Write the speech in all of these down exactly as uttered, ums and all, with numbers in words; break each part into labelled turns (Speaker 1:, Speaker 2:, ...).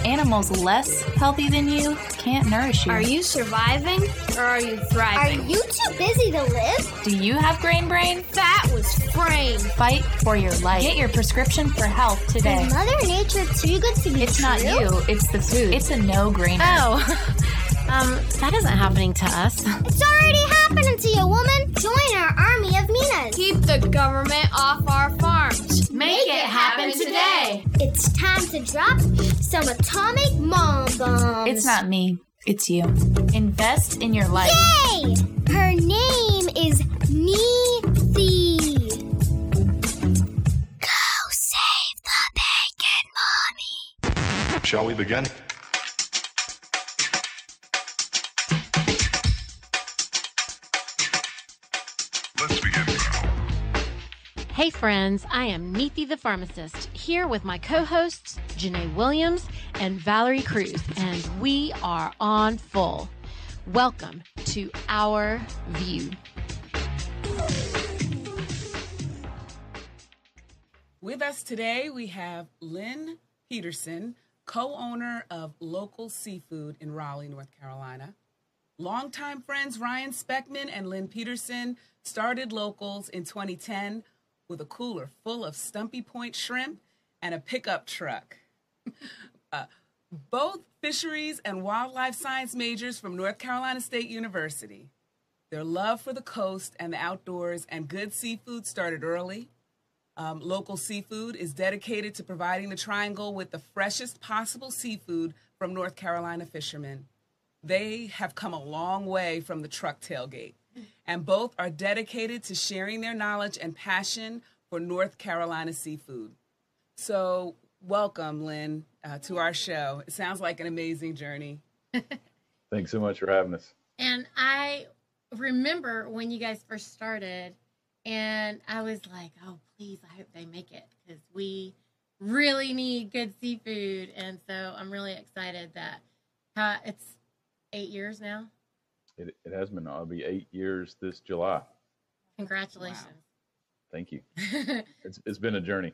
Speaker 1: Animals less healthy than you can't nourish you.
Speaker 2: Are you surviving or are you thriving?
Speaker 3: Are you too busy to live?
Speaker 1: Do you have grain brain?
Speaker 2: That was frame.
Speaker 1: Fight for your life. Get your prescription for health today.
Speaker 3: Is Mother Nature too good to be
Speaker 1: It's
Speaker 3: true?
Speaker 1: not you, it's the food. It's a no-brainer.
Speaker 4: Oh, um, that isn't happening to us.
Speaker 3: It's already happening to you, woman. Join our army of Minas.
Speaker 2: Keep the government off our farms.
Speaker 4: Make it happen today.
Speaker 3: It's time to drop some atomic mom bombs.
Speaker 1: It's not me, it's you. Invest in your life.
Speaker 3: Yay! Her name is Neethi. Go save the bacon, Mommy.
Speaker 5: Shall we begin? Let's begin now.
Speaker 4: Hey friends, I am Neethi the Pharmacist, here with my co-hosts, Janae Williams and Valerie Cruz, and we are on full. Welcome to Our View.
Speaker 6: With us today, we have Lynn Peterson, co-owner of Local Seafood in Raleigh, North Carolina. Longtime friends Ryan Speckman and Lynn Peterson started Locals in twenty ten with a cooler full of Stumpy Point shrimp and a pickup truck. uh, both fisheries and wildlife science majors from North Carolina State University. Their love for the coast and the outdoors and good seafood started early. Um, Local Seafood is dedicated to providing the Triangle with the freshest possible seafood from North Carolina fishermen. They have come a long way from the truck tailgate, and both are dedicated to sharing their knowledge and passion for North Carolina seafood. So welcome, Lynn, uh, to our show. It sounds like an amazing journey.
Speaker 7: Thanks so much for having us.
Speaker 4: And I remember when you guys first started, and I was like, oh, please, I hope they make it, because we really need good seafood. And so I'm really excited that uh, it's eight years now.
Speaker 7: It, it has been, it'll be eight years this July.
Speaker 4: Congratulations.
Speaker 6: Wow.
Speaker 7: Thank you. it's It's been a journey.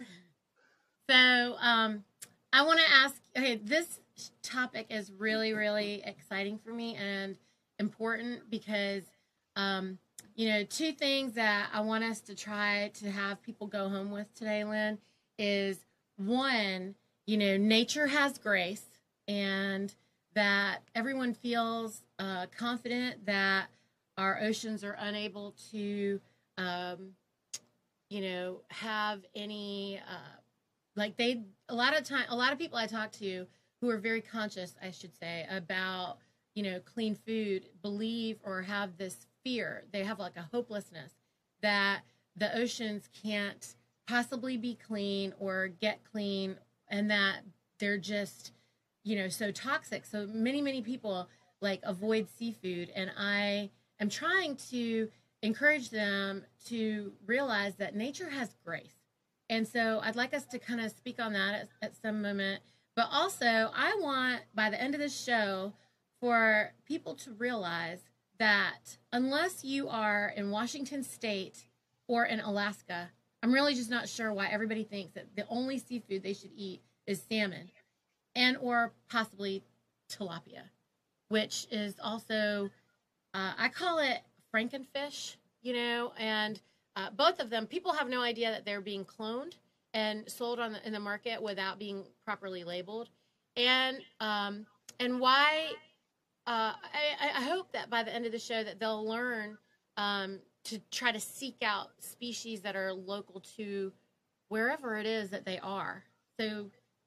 Speaker 4: So um, I want to ask, okay, this topic is really, really exciting for me and important because, um, you know, two things that I want us to try to have people go home with today, Lynn, is one, you know, nature has grace, and that everyone feels uh, confident that our oceans are unable to, um, you know, have any, uh, like they, a lot of time, a lot of people I talk to who are very conscious, I should say, about, you know, clean food, believe or have this fear. They have like a hopelessness that the oceans can't possibly be clean or get clean, and that they're just, you know, so toxic. So many, many people like avoid seafood, and I am trying to encourage them to realize that nature has grace. And so I'd like us to kind of speak on that at, at some moment. But also, I want, by the end of this show, for people to realize that unless you are in Washington State or in Alaska, I'm really just not sure why everybody thinks that the only seafood they should eat is salmon and or possibly tilapia, which is also, uh, I call it frankenfish, you know, and uh, both of them, people have no idea that they're being cloned and sold on the, in the market without being properly labeled. And um, and why, uh, I, I hope that by the end of the show that they'll learn um, to try to seek out species that are local to wherever it is that they are. So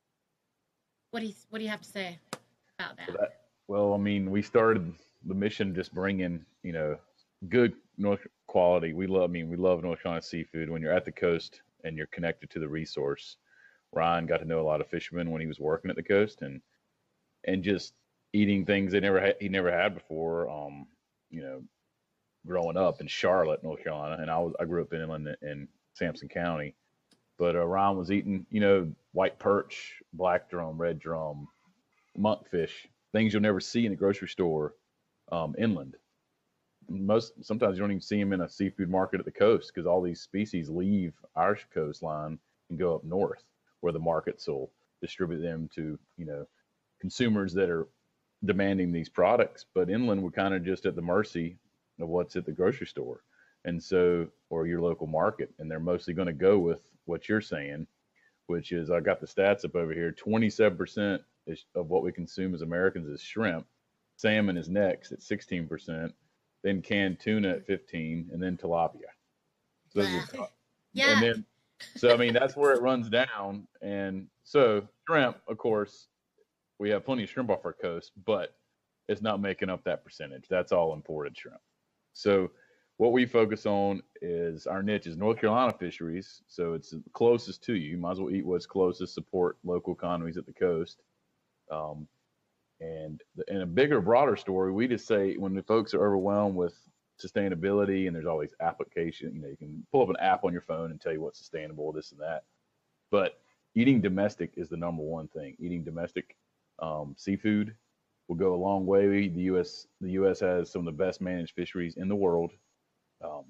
Speaker 4: what do you, what do you have to say about that?
Speaker 7: So that well, I mean, we started the mission just bringing, you know, good North quality. We love, I mean, we love North Carolina seafood. When you're at the coast and you're connected to the resource, Ryan got to know a lot of fishermen when he was working at the coast, and and just eating things they never had, he never had before. Um, you know, growing up in Charlotte, North Carolina, and I was I grew up in inland in Sampson County, but uh, Ryan was eating, you know, white perch, black drum, red drum, monkfish, things you'll never see in a grocery store um, inland. Most sometimes you don't even see them in a seafood market at the coast, because all these species leave our coastline and go up north where the markets will distribute them to, you know, consumers that are demanding these products. But inland, we're kind of just at the mercy of what's at the grocery store. And so, or your local market. And they're mostly going to go with what you're saying, which is, I got the stats up over here, twenty-seven percent is, of what we consume as Americans is shrimp. Salmon is next at sixteen percent, then canned tuna at fifteen, and then tilapia. So,
Speaker 4: Wow. Yeah.
Speaker 7: and then, so I mean, that's where it runs down. And so shrimp, of course, we have plenty of shrimp off our coast, but it's not making up that percentage. That's all imported shrimp. So what we focus on is our niche is North Carolina fisheries. So it's closest to you. You might as well eat what's closest, support local economies at the coast. Um, and the, in a bigger, broader story, we just say when the folks are overwhelmed with sustainability and there's all these applications, you know, you can pull up an app on your phone and tell you what's sustainable, this and that. But eating domestic is the number one thing. Eating domestic um, seafood will go a long way. The U S the U S has some of the best managed fisheries in the world. Um,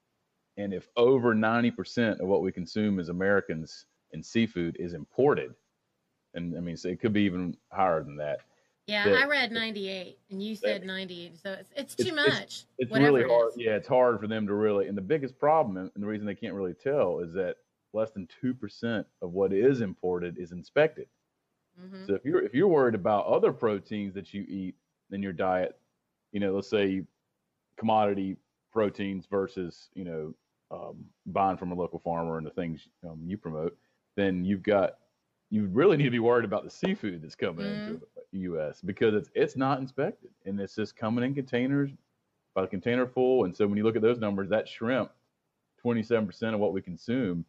Speaker 7: and if over ninety percent of what we consume as Americans in seafood is imported, and I mean, so it could be even higher than that.
Speaker 4: Yeah,
Speaker 7: that,
Speaker 4: I read ninety-eight, and you said ninety-eight, so it's it's too
Speaker 7: it's,
Speaker 4: much.
Speaker 7: It's, it's
Speaker 4: whatever
Speaker 7: really hard.
Speaker 4: it is.
Speaker 7: Yeah, it's hard for them to really. And the biggest problem, and the reason they can't really tell, is that less than two percent of what is imported is inspected.
Speaker 4: Mm-hmm.
Speaker 7: So if you're if you're worried about other proteins that you eat in your diet, you know, let's say commodity proteins versus, you know, um, buying from a local farmer and the things um, you promote, then you've got, you really need to be worried about the seafood that's coming
Speaker 4: Mm-hmm.
Speaker 7: into the U S because it's it's not inspected and it's just coming in containers by the container full. And so when you look at those numbers, that shrimp, twenty-seven percent of what we consume,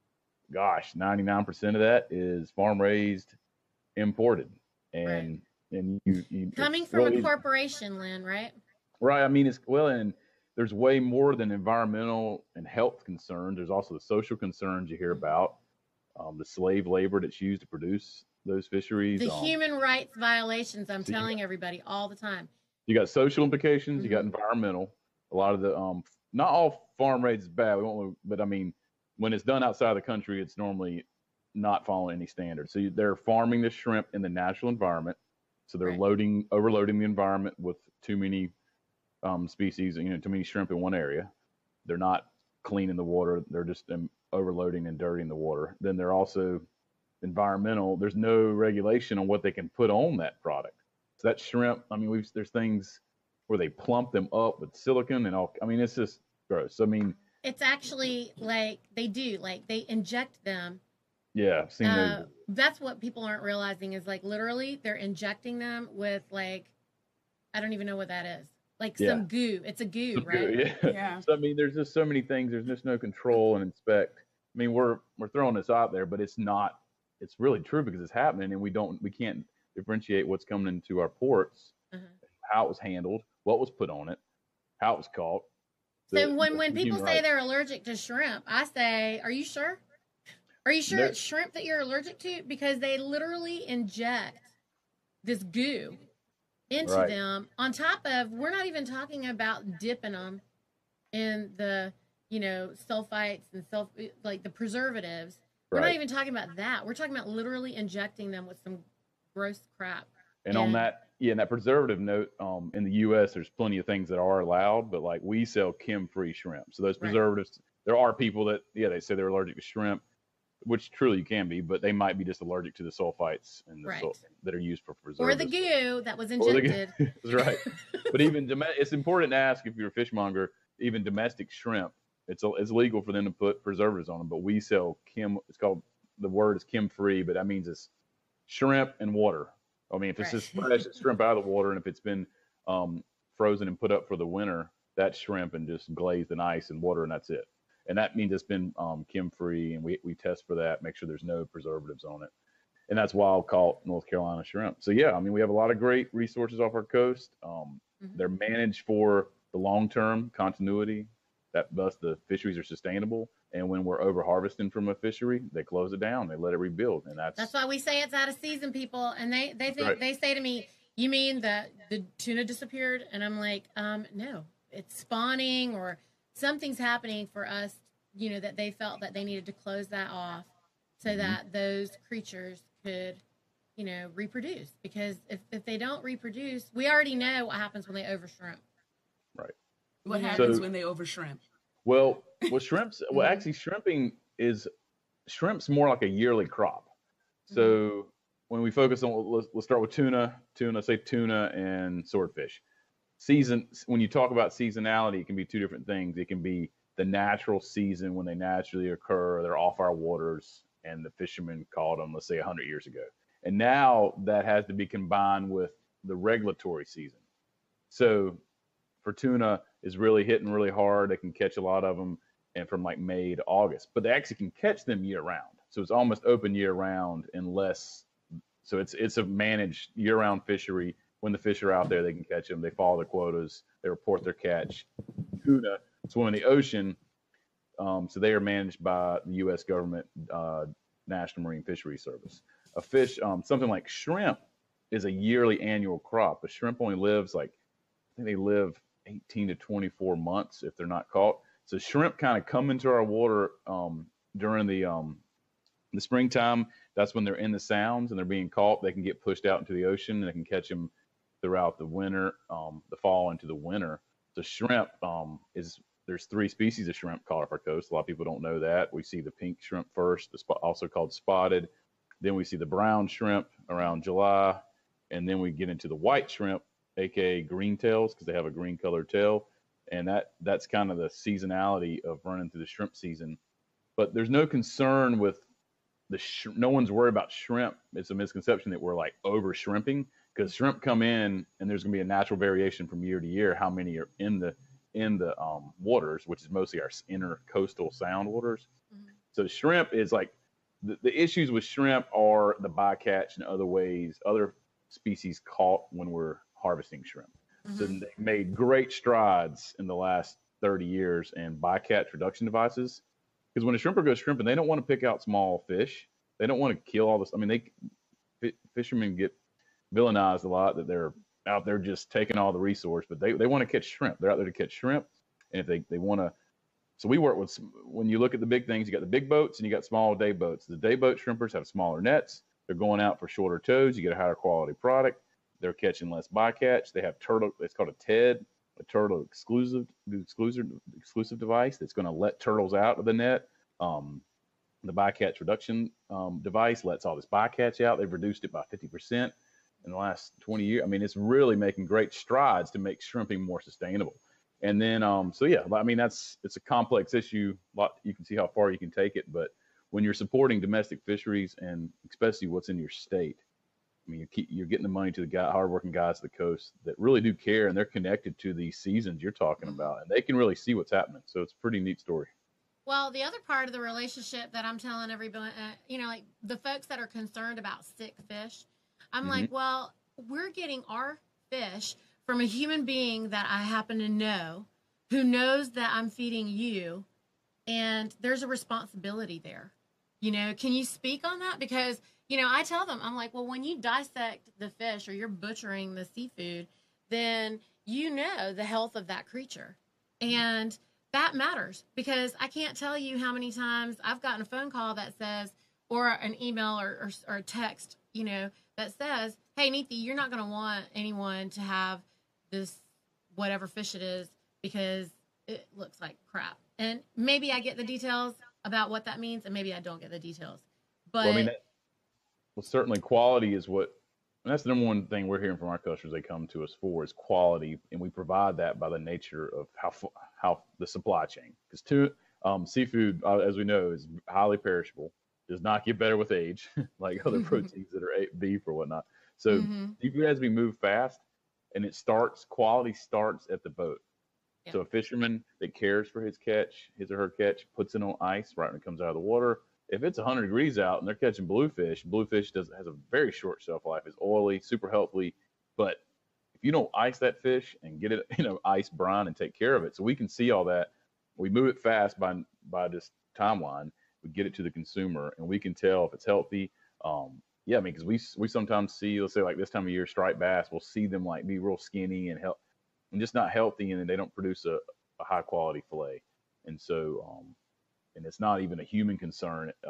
Speaker 7: gosh, ninety-nine percent of that is farm raised, imported. And right. and you, you
Speaker 4: coming from really, a corporation, Lynn, right?
Speaker 7: Right. I mean, it's well, and there's way more than environmental and health concerns. There's also the social concerns you hear about, um, the slave labor that's used to produce those fisheries.
Speaker 4: The
Speaker 7: um,
Speaker 4: human rights violations, I'm
Speaker 7: so
Speaker 4: telling
Speaker 7: got,
Speaker 4: everybody all the time.
Speaker 7: You got social implications. Mm-hmm. You got environmental. A lot of the, um, not all farm raised is bad. We won't, but I mean, when it's done outside of the country, it's normally not following any standards. So you, they're farming the shrimp in the natural environment. So they're right. loading, overloading the environment with too many um, species, you know, too many shrimp in one area. They're not cleaning the water. They're just um, overloading and dirtying the water. Then they're also environmental. There's no regulation on what they can put on that product. So that shrimp, I mean, we've, there's things where they plump them up with silicone and all. I mean, it's just gross. I mean,
Speaker 4: it's actually like they do, like they inject them.
Speaker 7: Yeah, I've seen
Speaker 4: uh,
Speaker 7: those.
Speaker 4: That's what people aren't realizing is like literally they're injecting them with like, I don't even know what that is. Like yeah. some goo. It's a goo, some right?
Speaker 7: Goo, yeah. yeah. So I mean, there's just so many things. There's just no control and inspect. I mean, we're we're throwing this out there, but it's not. It's really true because it's happening, and we don't. We can't differentiate what's coming into our ports, uh-huh. how it was handled, what was put on it, how it was caught.
Speaker 4: So the, when when people say rights. They're allergic to shrimp, I say, "Are you sure? Are you sure no. it's shrimp that you're allergic to?" Because they literally inject this goo into right. them. On top of, we're not even talking about dipping them in the, you know, sulfites and sulf like the preservatives. We're right. not even talking about that. We're talking about literally injecting them with some gross crap.
Speaker 7: And, and on that, yeah, and that preservative note, um, in the U S, there's plenty of things that are allowed, but like we sell chem-free shrimp. So those preservatives, right. there are people that, yeah, they say they're allergic to shrimp, which truly you can be, but they might be just allergic to the sulfites and the
Speaker 4: right.
Speaker 7: sul- that are used for preservatives.
Speaker 4: Or the goo that was injected.
Speaker 7: That's right. But even dom- it's important to ask if you're a fishmonger, even domestic shrimp, it's it's legal for them to put preservatives on them. But we sell chem. It's called, the word is chem free, but that means it's shrimp and water. I mean, if it's right. just fresh, it's shrimp out of the water, and if it's been um, frozen and put up for the winter, that's shrimp and just glazed in ice and water, and that's it. And that means it's been um, chem-free, and we, we test for that, make sure there's no preservatives on it. And that's wild-caught North Carolina shrimp. So, yeah, I mean, we have a lot of great resources off our coast. Um, mm-hmm. They're managed for the long-term continuity, that thus the fisheries are sustainable. And when we're over-harvesting from a fishery, they close it down. They let it rebuild, and that's...
Speaker 4: That's why we say it's out of season, people. And they, they, think, right. they say to me, you mean that the tuna disappeared? And I'm like, um, no, it's spawning or... something's happening for us, you know, that they felt that they needed to close that off so mm-hmm. that those creatures could, you know, reproduce. Because if, if they don't reproduce, we already know what happens when they over shrimp.
Speaker 7: Right.
Speaker 6: What
Speaker 4: Yeah.
Speaker 6: happens
Speaker 7: So-
Speaker 6: when they over shrimp?
Speaker 7: Well, with shrimps, well, actually, shrimping is shrimp's more like a yearly crop. So when we focus on, let's, let's start with tuna, tuna, say tuna and swordfish. Season, when you talk about seasonality, it can be two different things. It can be the natural season when they naturally occur, they're off our waters, and the fishermen caught them, let's say, one hundred years ago. And now that has to be combined with the regulatory season. So for tuna is really hitting really hard. They can catch a lot of them, and from like May to August, but they actually can catch them year round. So it's almost open year round unless, so it's it's a managed year round fishery. When the fish are out there, they can catch them. They follow their quotas. They report their catch. Tuna swim in the ocean. Um, so they are managed by the U S government, uh, National Marine Fisheries Service. A fish, um, something like shrimp is a yearly annual crop, but shrimp only lives like, I think they live eighteen to twenty-four months if they're not caught. So shrimp kind of come into our water um, during the um, the springtime. That's when they're in the sounds and they're being caught. They can get pushed out into the ocean and they can catch them throughout the winter, um, the fall into the winter. So shrimp um, is, there's three species of shrimp caught off our coast. A lot of people don't know that. We see the pink shrimp first, the spot, also called spotted. Then we see the brown shrimp around July. And then we get into the white shrimp, aka green tails, because they have a green colored tail. And that that's kind of the seasonality of running through the shrimp season. But there's no concern with the sh- no one's worried about shrimp. It's a misconception that we're like over shrimping, because shrimp come in and there's going to be a natural variation from year to year how many are in the in the um, waters, which is mostly our inner coastal sound waters. Mm-hmm. So shrimp is like the, the issues with shrimp are the bycatch and other ways, other species caught when we're harvesting shrimp. Mm-hmm. So they made great strides in the last thirty years in bycatch reduction devices. Because when a shrimper goes shrimping, they don't want to pick out small fish. They don't want to kill all this. I mean, they fishermen get villainized a lot that they're out there just taking all the resource, but they, they want to catch shrimp. They're out there to catch shrimp. And if they, they want to, so we work with, when you look at the big things, you got the big boats and you got small day boats. The day boat shrimpers have smaller nets. They're going out for shorter tows. You get a higher quality product. They're catching less bycatch. They have turtle, it's called a T E D, a turtle exclusive exclusive exclusive device that's going to let turtles out of the net. Um, the bycatch reduction um, device lets all this bycatch out. They've reduced it by fifty percent in the last twenty years. I mean, it's really making great strides to make shrimping more sustainable. And then, um, so yeah, I mean, that's, it's a complex issue. A lot, you can see how far you can take it, but when you're supporting domestic fisheries and especially what's in your state, I mean, you keep, you're getting the money to the guy, hardworking guys at the coast that really do care, and they're connected to these seasons you're talking about, and they can really see what's happening. So it's a pretty neat story.
Speaker 4: Well, the other part of the relationship that I'm telling everybody, uh, you know, like the folks that are concerned about sick fish, I'm mm-hmm. like, well, we're getting our fish from a human being that I happen to know, who knows that I'm feeding you, and there's a responsibility there. You know, can you speak on that? Because, you know, I tell them, I'm like, well, when you dissect the fish or you're butchering the seafood, then you know the health of that creature. And that matters, because I can't tell you how many times I've gotten a phone call that says, or an email or, or, or a text, you know, that says, hey, Neethi, you're not going to want anyone to have this whatever fish it is because it looks like crap. And maybe I get the details about what that means, and maybe I don't get the details. But
Speaker 7: well, I mean, that, well, certainly quality is what, and that's the number one thing we're hearing from our customers they come to us for is quality, and we provide that by the nature of how how the supply chain. Because to um, seafood, uh, as we know, is highly perishable, does not get better with age, like other proteins that are beef or whatnot. So mm-hmm. seafood has to be moved fast, and it starts, quality starts at the boat. Yeah. So a fisherman that cares for his catch, his or her catch, puts it on ice right when it comes out of the water. If it's one hundred degrees out and they're catching bluefish, bluefish does has a very short shelf life. It's oily, super healthy, but if you don't ice that fish and get it, you know, ice brine and take care of it, so we can see all that. We move it fast by by this timeline. We get it to the consumer, and we can tell if it's healthy. Um, yeah, I mean, because we we sometimes see, let's say like this time of year, striped bass, we'll see them like be real skinny and help. And just not healthy, and then they don't produce a, a high quality fillet. And so, um, and it's not even a human concern. Um,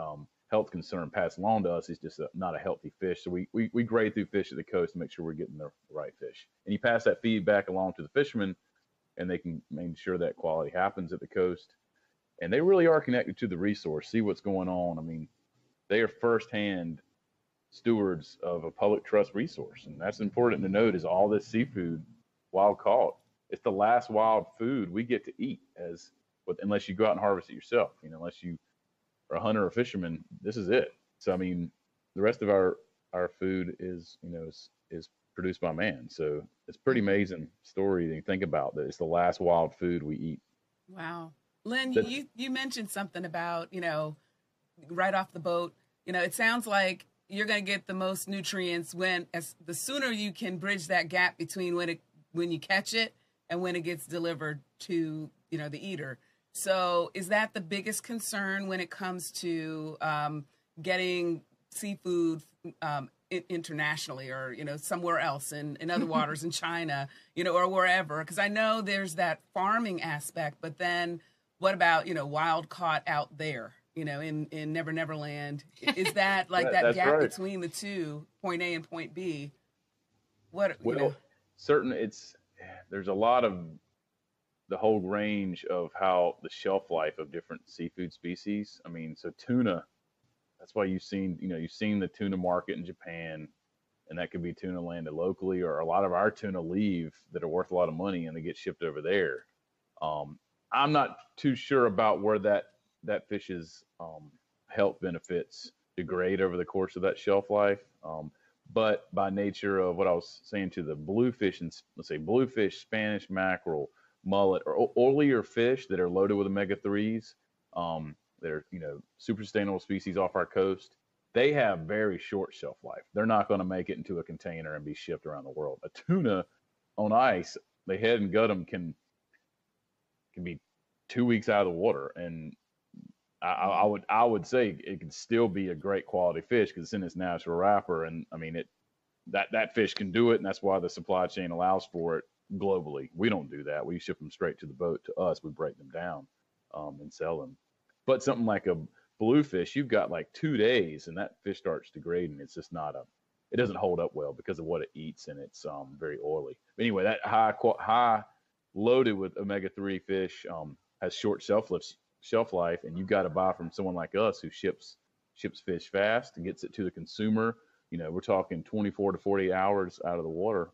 Speaker 7: health concern passed along to us is just a, not a healthy fish. So we, we we grade through fish at the coast to make sure we're getting the right fish. And you pass that feedback along to the fishermen, and they can make sure that quality happens at the coast. And they really are connected to the resource, see what's going on. I mean, they are firsthand stewards of a public trust resource. And that's important to note is all this seafood, wild caught, it's the last wild food we get to eat as unless you go out and harvest it yourself, you know, unless you are a hunter or fisherman, this is it. So, I mean, the rest of our, our food is, you know, is, is produced by man. So it's a pretty amazing story to think about that it's the last wild food we eat.
Speaker 6: Wow. Lynn,
Speaker 7: That's,
Speaker 6: you, you mentioned something about, you know, right off the boat, you know, it sounds like you're going to get the most nutrients when, as the sooner you can bridge that gap between when it, when you catch it and when it gets delivered to, you know, the eater. So is that the biggest concern when it comes to um, getting seafood um, I- internationally or, you know, somewhere else in, in other waters in China, you know, or wherever? Because I know there's that farming aspect, but then what about, you know, wild caught out there, you know, in, in Never Never Land? Is that like
Speaker 7: that,
Speaker 6: that gap
Speaker 7: right.
Speaker 6: between the two, point A and point B? What, you
Speaker 7: well,
Speaker 6: know?
Speaker 7: certain it's, there's a lot of the whole range of how the shelf life of different seafood species. I mean, so tuna, that's why you've seen, you know, you've seen the tuna market in Japan, and that could be tuna landed locally, or a lot of our tuna leave that are worth a lot of money and they get shipped over there. Um, I'm not too sure about where that, that fish's um, health benefits degrade over the course of that shelf life. Um, but by nature of what I was saying to the bluefish and let's say bluefish, Spanish mackerel, mullet, or oilier fish that are loaded with omega threes, um, that are, you know, super sustainable species off our coast, they have very short shelf life. They're not going to make it into a container and be shipped around the world. A tuna on ice, the head and gut them can can be two weeks out of the water, and I, I would I would say it can still be a great quality fish because it's in its natural wrapper, and I mean it that that fish can do it, and that's why the supply chain allows for it globally. We don't do that. We ship them straight to the boat to us. We break them down um, and sell them. But something like a bluefish, you've got like two days, and that fish starts degrading. It's just not a it doesn't hold up well because of what it eats, and it's um, very oily. But anyway, that high high loaded with omega three fish um, has short shelf life, shelf life, and you've got to buy from someone like us who ships ships fish fast and gets it to the consumer. You know, we're talking twenty-four to forty hours out of the water.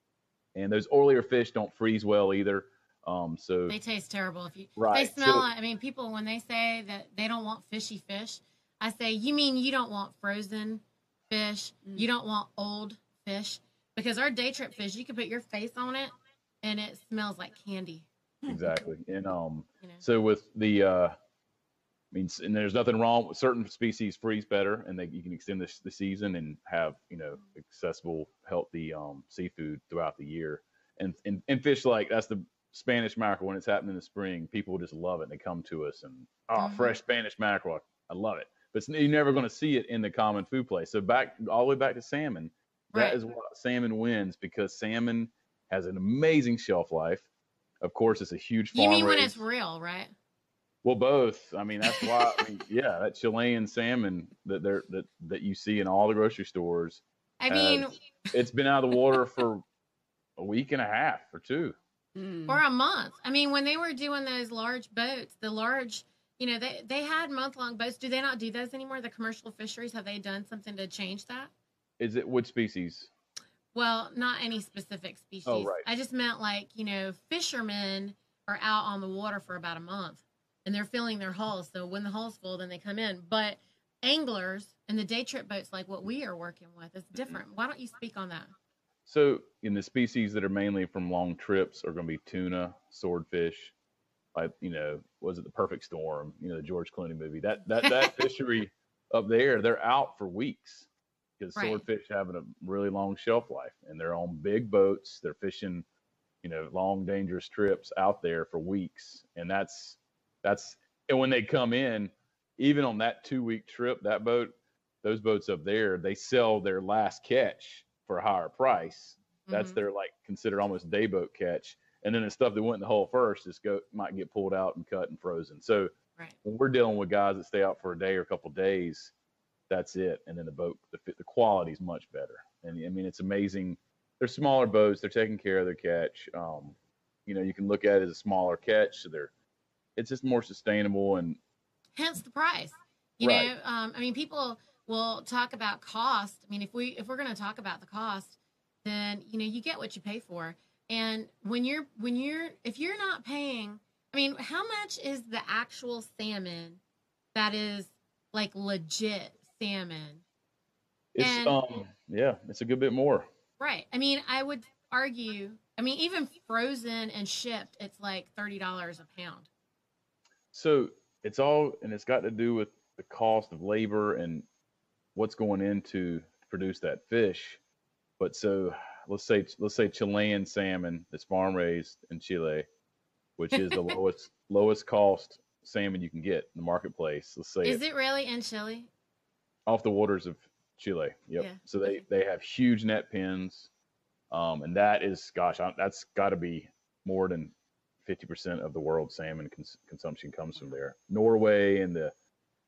Speaker 7: And those oilier fish don't freeze well either. Um, so
Speaker 4: they taste terrible. If you
Speaker 7: right.
Speaker 4: they smell
Speaker 7: so,
Speaker 4: it. I mean, people when they say that they don't want fishy fish, I say, you mean you don't want frozen fish? Mm. You don't want old fish? Because our day trip fish, you can put your face on it, and it smells like candy.
Speaker 7: Exactly. And um,
Speaker 4: you know?
Speaker 7: so with the, uh, I mean, and there's nothing wrong with certain species freeze better, and they you can extend the, the season and have, you know, accessible, healthy um, seafood throughout the year. And, and and fish like that's the Spanish mackerel when it's happening in the spring, people just love it. And they come to us and oh, mm-hmm. fresh Spanish mackerel, I love it. But you're never going to see it in the common food place. So back all the way back to salmon, that right. is what salmon wins because salmon has an amazing shelf life. Of course, it's a huge farm
Speaker 4: You mean
Speaker 7: raised.
Speaker 4: when it's real, right?
Speaker 7: Well, both. I mean, that's why. I mean, yeah, that Chilean salmon that they're that that you see in all the grocery stores.
Speaker 4: I mean,
Speaker 7: it's been out of the water for a week and a half or two,
Speaker 4: mm. or a month. I mean, when they were doing those large boats, the large, you know, they they had month long boats. Do they not do those anymore? The commercial fisheries, have they done something to change that?
Speaker 7: Is it what species?
Speaker 4: Well, not any specific species.
Speaker 7: Oh, right.
Speaker 4: I just meant like, you know, fishermen are out on the water for about a month and they're filling their hulls. So when the hull's full, then they come in. But anglers and the day trip boats like what we are working with is different. Why don't you speak on that?
Speaker 7: So in the species that are mainly from long trips are going to be tuna, swordfish, like, you know, was it The Perfect Storm? You know, the George Clooney movie. That that that fishery up there, they're out for weeks. Because
Speaker 4: right.
Speaker 7: swordfish having a really long shelf life, and they're on big boats. They're fishing, you know, long, dangerous trips out there for weeks, and that's that's. And when they come in, even on that two-week trip, that boat, those boats up there, they sell their last catch for a higher price. That's mm-hmm. their like considered almost day boat catch, and then the stuff that went in the hull first just go might get pulled out and cut and frozen. So
Speaker 4: right.
Speaker 7: when we're dealing with guys that stay out for a day or a couple of days. that's it. And then the boat, the the quality is much better. And I mean, it's amazing. They're smaller boats. They're taking care of their catch. Um, you know, you can look at it as a smaller catch, so they're it's just more sustainable and
Speaker 4: hence the price. You
Speaker 7: Right.
Speaker 4: know, um, I mean, people will talk about cost. I mean, if we if we're going to talk about the cost, then you know you get what you pay for. And when you're when you're if you're not paying, I mean, how much is the actual salmon that is like legit salmon?
Speaker 7: it's
Speaker 4: And-
Speaker 7: um yeah, it's a good bit more.
Speaker 4: Right. I mean, I would argue. I mean, even frozen and shipped, it's like thirty dollars a pound.
Speaker 7: So it's all, and it's got to do with the cost of labor and what's going into to produce that fish. But so let's say let's say Chilean salmon that's farm raised in Chile, which is the lowest lowest cost salmon you can get in the marketplace. Let's say
Speaker 4: Is
Speaker 7: it,
Speaker 4: it really in Chile?
Speaker 7: off the waters of Chile. Yep.
Speaker 4: Yeah.
Speaker 7: So they they have huge net pens, um, and that is gosh, I, that's got to be more than fifty percent of the world's salmon cons- consumption comes from there. Norway and the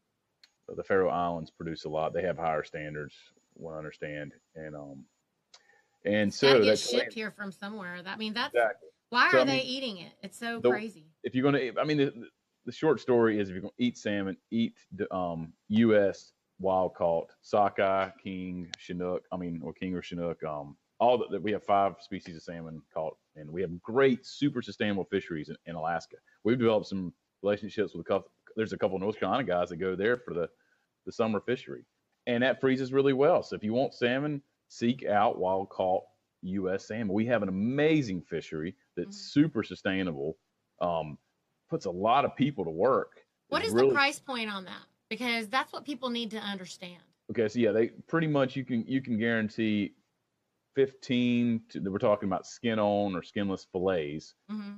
Speaker 7: the Faroe Islands produce a lot. They have higher standards, one understand, and um, and
Speaker 4: It's gotta
Speaker 7: so
Speaker 4: get
Speaker 7: that's
Speaker 4: shipped here from somewhere. That- I mean, that's
Speaker 7: exactly.
Speaker 4: why
Speaker 7: So,
Speaker 4: are
Speaker 7: I
Speaker 4: they
Speaker 7: mean,
Speaker 4: eating it? It's so
Speaker 7: the-
Speaker 4: crazy.
Speaker 7: If you're gonna, I mean, the, the short story is if you're gonna eat salmon, eat the um, U S wild caught sockeye, king, chinook. I mean, or king or chinook. Um, all that we have five species of salmon caught, and we have great, super sustainable fisheries in, in Alaska. We've developed some relationships with a couple. There's a couple of North Carolina guys that go there for the the summer fishery, and that freezes really well. So if you want salmon, seek out wild caught U S salmon. We have an amazing fishery that's
Speaker 4: Mhm.
Speaker 7: super sustainable. Um, puts a lot of people to work.
Speaker 4: What
Speaker 7: It's
Speaker 4: is
Speaker 7: really-
Speaker 4: the price point on that? Because that's what people need to understand.
Speaker 7: Okay, so yeah, they pretty much you can you can guarantee fifteen to we're talking about skin on or skinless fillets,
Speaker 4: hmm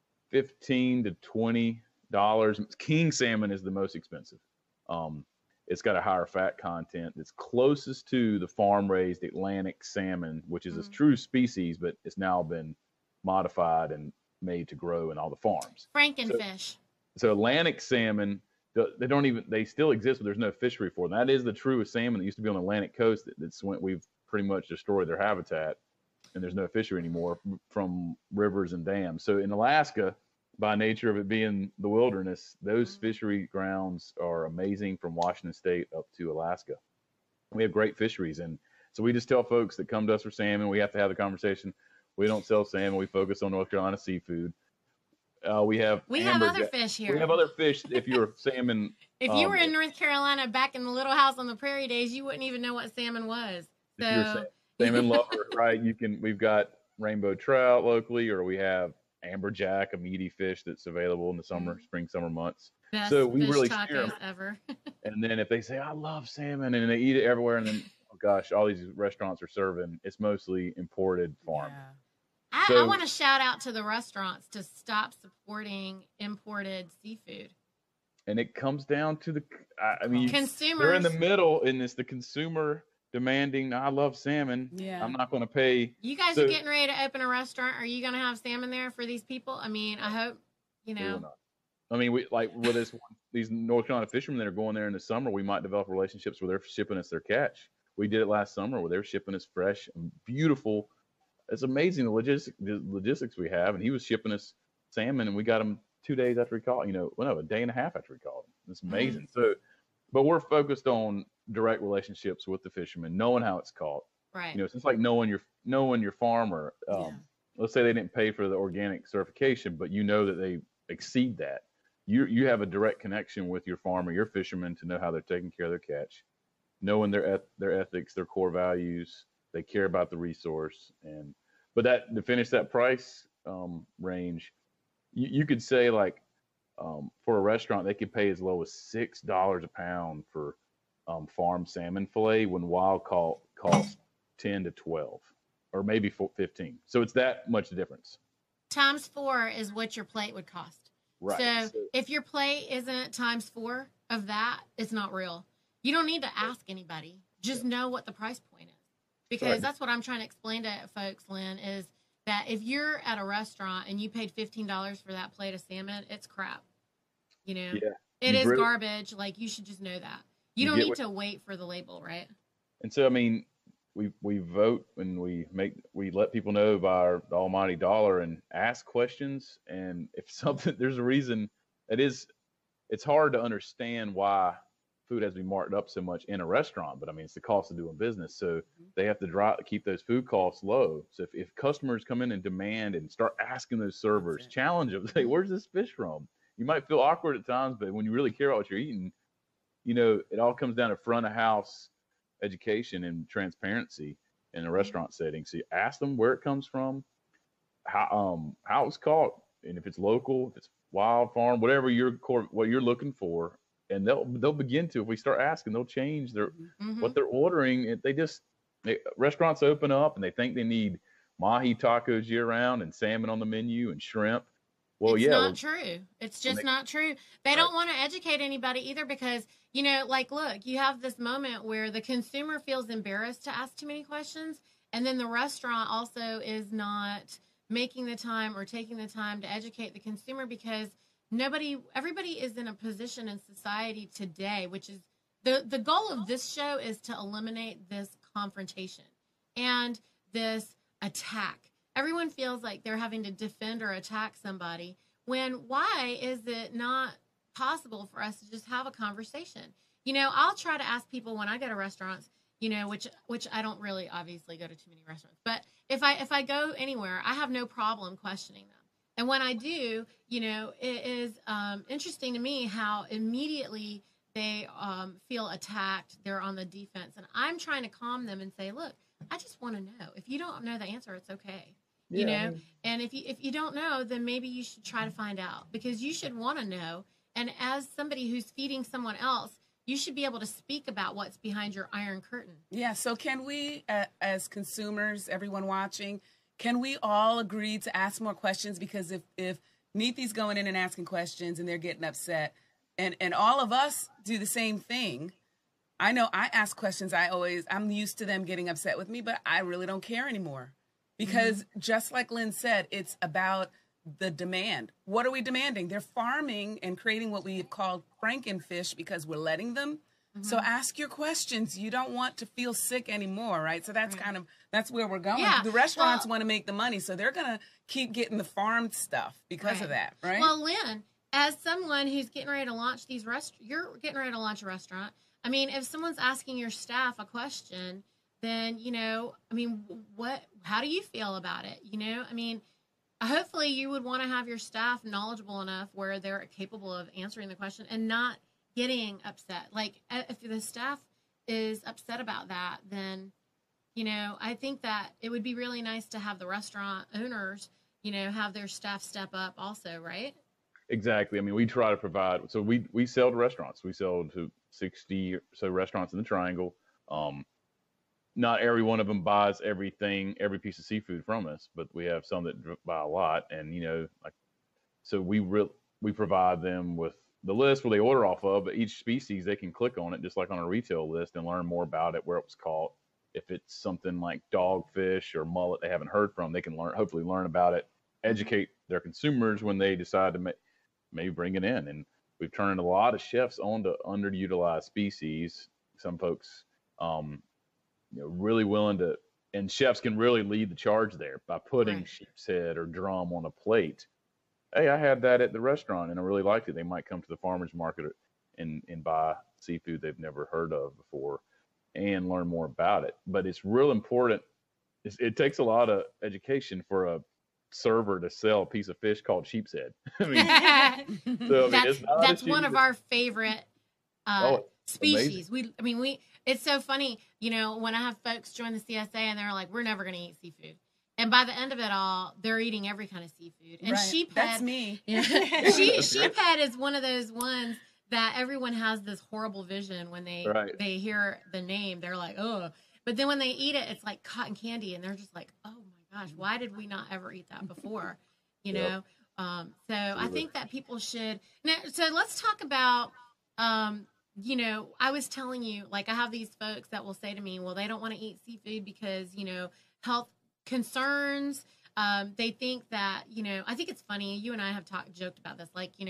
Speaker 7: fifteen to twenty dollars. King salmon is the most expensive. Um, it's got a higher fat content. It's closest to the farm raised Atlantic salmon, which is a
Speaker 4: Mhm.
Speaker 7: true species, but it's now been modified and made to grow in all the farms.
Speaker 4: Frankenfish.
Speaker 7: So Atlantic salmon, th- they don't even they still exist, but there's no fishery for them. That is the truest salmon that used to be on the Atlantic coast. That, that's when we've pretty much destroyed their habitat, and there's no fishery anymore from rivers and dams. So in Alaska, by nature of it being the wilderness, those fishery grounds are amazing from Washington State up to Alaska. We have great fisheries, and so we just tell folks that come to us for salmon, we have to have the conversation. We don't sell salmon. We focus on North Carolina seafood. Uh, we have
Speaker 4: we have other
Speaker 7: amberjack-
Speaker 4: fish here.
Speaker 7: we have other fish. If you're salmon,
Speaker 4: if you
Speaker 7: um,
Speaker 4: were in North Carolina back in the Little House on the Prairie days, you wouldn't even know what salmon was.
Speaker 7: if you're a
Speaker 4: So,
Speaker 7: sa- salmon lover, right? You can. We've got rainbow trout locally, or we have amberjack, a meaty fish that's available in the summer,
Speaker 4: Mhm.
Speaker 7: spring, summer months.
Speaker 4: best
Speaker 7: So we
Speaker 4: fish
Speaker 7: really steer 'em.
Speaker 4: tacos ever.
Speaker 7: And then if they say, "I love salmon," and they eat it everywhere, and then oh gosh, all these restaurants are serving. It's mostly imported farm.
Speaker 6: Yeah.
Speaker 4: I, I
Speaker 7: So-
Speaker 4: want to shout out to the restaurants to stop supporting imported seafood.
Speaker 7: And it comes down to the. I, I mean,
Speaker 4: Consumers.
Speaker 7: they're in the middle, and it's the consumer demanding. I love salmon.
Speaker 6: Yeah.
Speaker 7: I'm not going to pay.
Speaker 4: You guys
Speaker 7: So-
Speaker 4: are getting ready to open a restaurant. Are you going to have salmon there for these people? I mean, I hope, you
Speaker 7: We will
Speaker 4: know.
Speaker 7: not. I mean, we like with this these North Carolina fishermen that are going there in the summer. We might develop relationships where they're shipping us their catch. We did it last summer where they were shipping us fresh and beautiful. It's amazing the logistics the logistics we have, and he was shipping us salmon, and we got him two days after we caught. You know, well, no, a day and a half after we caught him. It's amazing. So, but we're focused on direct relationships with the fishermen, knowing how it's caught.
Speaker 4: Right.
Speaker 7: You know, it's just like knowing your knowing your farmer. Um,
Speaker 6: Yeah.
Speaker 7: Let's say they didn't pay for the organic certification, but you know that they exceed that. You you have a direct connection with your farmer, your fisherman, to know how they're taking care of their catch, knowing their eth- their ethics, their core values. They care about the resource, and but that to finish that price um, range, you, you could say like um, for a restaurant they could pay as low as six dollars a pound for um, farm salmon fillet when wild caught costs ten to twelve, or maybe fo- fifteen. So it's that much difference,
Speaker 4: Times four is what your plate would cost.
Speaker 7: right?
Speaker 4: So,
Speaker 7: So-
Speaker 4: if your plate isn't times four of that, it's not real. You don't need to ask anybody. Just know what the price point is. Because
Speaker 7: Right.
Speaker 4: that's what I'm trying to explain to folks, Lynn, is that if you're at a restaurant and you paid fifteen dollars for that plate of salmon, it's crap. You know,
Speaker 7: Yeah.
Speaker 4: it
Speaker 7: You
Speaker 4: is
Speaker 7: really-
Speaker 4: garbage. Like, you should just know that. You,
Speaker 7: You
Speaker 4: don't
Speaker 7: get
Speaker 4: need
Speaker 7: what-
Speaker 4: to wait for the label, right?
Speaker 7: And so, I mean, we we vote and we make we let people know by our the almighty dollar and ask questions. And if something, there's a reason. It is. It's hard to understand why food has to be marked up so much in a restaurant, but I mean, it's the cost of doing business. So they have to drop keep those food costs low. So if, if customers come in and demand and start asking those servers, challenge them, say, "Where's this fish from?" You might feel awkward at times, but when you really care about what you're eating, you know, it all comes down to front of house education and transparency in a restaurant setting. So you ask them where it comes from, how um how it's caught, and if it's local, if it's wild farm, whatever you're what you're looking for, and they'll they'll begin to. If we start asking, they'll change their
Speaker 4: Mm-hmm.
Speaker 7: what they're ordering. It, they just they, restaurants open up and they think they need mahi tacos year round and salmon on the menu and shrimp. Well,
Speaker 4: it's
Speaker 7: yeah,
Speaker 4: not
Speaker 7: well,
Speaker 4: true. It's just
Speaker 7: they-
Speaker 4: not true. They
Speaker 7: Right.
Speaker 4: don't want to educate anybody either because, you know, like, look, you have this moment where the consumer feels embarrassed to ask too many questions. And then the restaurant also is not making the time or taking the time to educate the consumer because nobody, everybody is in a position in society today, which is the, the goal of this show is to eliminate this confrontation and this attack. Everyone feels like they're having to defend or attack somebody when why is it not possible for us to just have a conversation? You know, I'll try to ask people when I go to restaurants, you know, which which I don't really obviously go to too many restaurants, but if I if I go anywhere, I have no problem questioning them. And when I do, you know, it is um, interesting to me how immediately they um, feel attacked. They're on the defense, and I'm trying to calm them and say, look, I just want to know. If you don't know the answer, it's okay. You
Speaker 7: Yeah, I
Speaker 4: know,
Speaker 7: mean-
Speaker 4: and if you if you don't know, then maybe you should try to find out because you should want to know. And as somebody who's feeding someone else, you should be able to speak about what's behind your iron curtain.
Speaker 6: Yeah, so can we, uh, as consumers, everyone watching, can we all agree to ask more questions? Because if, if Neethi's going in and asking questions and they're getting upset, and, and all of us do the same thing, I know I ask questions, I always, I'm used to them getting upset with me, but I really don't care anymore. Because mm-hmm. just like Lynn said, it's about the demand. What are we demanding? They're farming and creating what we have called Frankenfish because we're letting them. Mm-hmm. So ask your questions. You don't want to feel sick anymore, right? So that's right. kind of, that's where we're going.
Speaker 4: Yeah.
Speaker 6: The restaurants
Speaker 4: well,
Speaker 6: want to make the money, so they're going to keep getting the farmed stuff because
Speaker 4: right.
Speaker 6: of that, right?
Speaker 4: Well, Lynn, as someone who's getting ready to launch these rest, you're getting ready to launch a restaurant. I mean, if someone's asking your staff a question, then, you know, I mean, what, how do you feel about it? You know, I mean, hopefully you would want to have your staff knowledgeable enough where they're capable of answering the question and not getting upset. Like if the staff is upset about that, then, you know, I think that it would be really nice to have the restaurant owners, you know, have their staff step up also, right?
Speaker 7: Exactly. I mean, we try to provide, so we, we sell to restaurants. We sell to sixty or so restaurants in the Triangle. Um, not every one of them buys everything, every piece of seafood from us, but we have some that buy a lot. And, you know, like, so we re- we provide them with the list where they order off of, but each species, they can click on it just like on a retail list and learn more about it, where it was caught. If it's something like dogfish or mullet they haven't heard from, they can learn, hopefully learn about it, educate their consumers when they decide to ma- maybe bring it in. And we've turned a lot of chefs on to underutilized species. Some folks, um, you know, really willing to, and chefs can really lead the charge there by putting
Speaker 4: Right.
Speaker 7: sheep's head or drum on a plate. Hey, I had that at the restaurant and I really liked it. They might come to the farmer's market and, and buy seafood they've never heard of before and learn more about it. But it's real important. It's, it takes a lot of education for a server to sell a piece of fish called sheep's head. I mean, so, I mean,
Speaker 4: that's
Speaker 7: it's not
Speaker 4: that's
Speaker 7: a
Speaker 4: one
Speaker 7: sheep's
Speaker 4: of
Speaker 7: head.
Speaker 4: our favorite uh,
Speaker 7: Oh,
Speaker 4: species. We, I mean, we. It's so funny, you know, when I have folks join the C S A and they're like, "We're never going to eat seafood," and by the end of it all, they're eating every kind of seafood. And
Speaker 6: right.
Speaker 4: sheephead,
Speaker 6: That's me.
Speaker 4: yeah, she, sheephead is one of those ones that everyone has this horrible vision when they
Speaker 7: Right.
Speaker 4: they hear the name. They're like, "Oh," but then when they eat it, it's like cotton candy, and they're just like, "Oh my gosh, why did we not ever eat that before?" You
Speaker 7: Yep.
Speaker 4: know. Um, so I
Speaker 7: Absolutely.
Speaker 4: think that people should now. So let's talk about. Um, you know, I was telling you, like, I have these folks that will say to me, well, they don't want to eat seafood because, you know, health concerns. Um, they think that, you know, I think it's funny. You and I have talked, joked about this. Like, you know,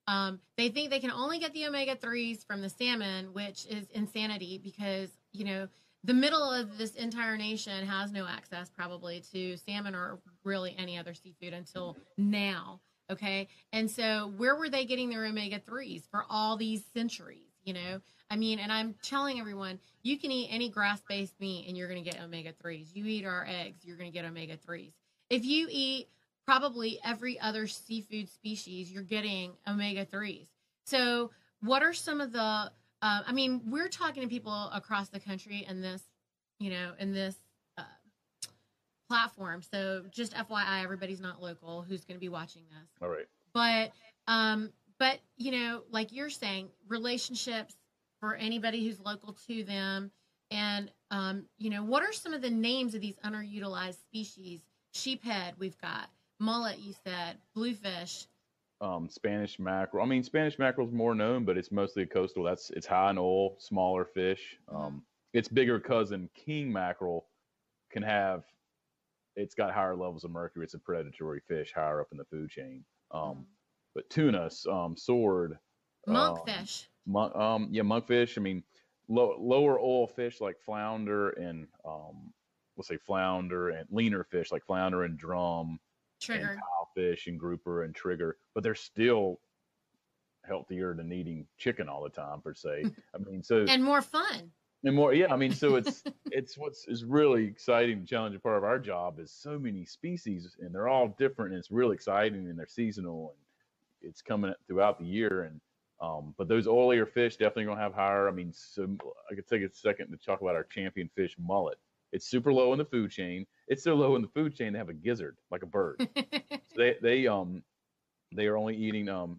Speaker 4: Um, they think they can only get the omega threes from the salmon, which is insanity because, you know, the middle of this entire nation has no access probably to salmon or really any other seafood until now. Okay. And so where were they getting their omega threes for all these centuries? You know, I mean, and I'm telling everyone, you can eat any grass-based meat and you're going to get omega threes. You eat our eggs, you're going to get omega threes. If you eat probably every other seafood species, you're getting omega threes. So what are some of the, uh, I mean, we're talking to people across the country in this, you know, in this uh, platform. So just F Y I, everybody's not local who's going to be watching this.
Speaker 7: All right.
Speaker 4: But, um, but, you know, like you're saying, relationships for anybody who's local to them. And, um, you know, what are some of the names of these underutilized species? Sheephead, we've got. Mullet, you said. Bluefish.
Speaker 7: Um, Spanish mackerel. I mean, Spanish mackerel is more known, but it's mostly coastal. That's it's high in oil, smaller fish. Um, mm-hmm. Its bigger cousin, king mackerel, can have. It's got higher levels of mercury. It's a predatory fish higher up in the food chain. Um, mm-hmm. But tuna, um, sword,
Speaker 4: monkfish.
Speaker 7: Um, mon- um, yeah, monkfish. I mean, low, lower oil fish like flounder and um, we'll say flounder and leaner fish like flounder and drum.
Speaker 4: Trigger.
Speaker 7: And cowfish and grouper and trigger, but they're still healthier than eating chicken all the time per se. I mean, so
Speaker 4: and more fun.
Speaker 7: And more, yeah. I mean, so it's it's what's is really exciting and challenging part of our job is so many species and they're all different and it's really exciting and they're seasonal and it's coming throughout the year. And um, but those oilier fish definitely gonna have higher. I mean, so I could take a second to talk about our champion fish, mullet. It's super low in the food chain. It's so low in the food chain they have a gizzard like a bird. so they they um they are only eating um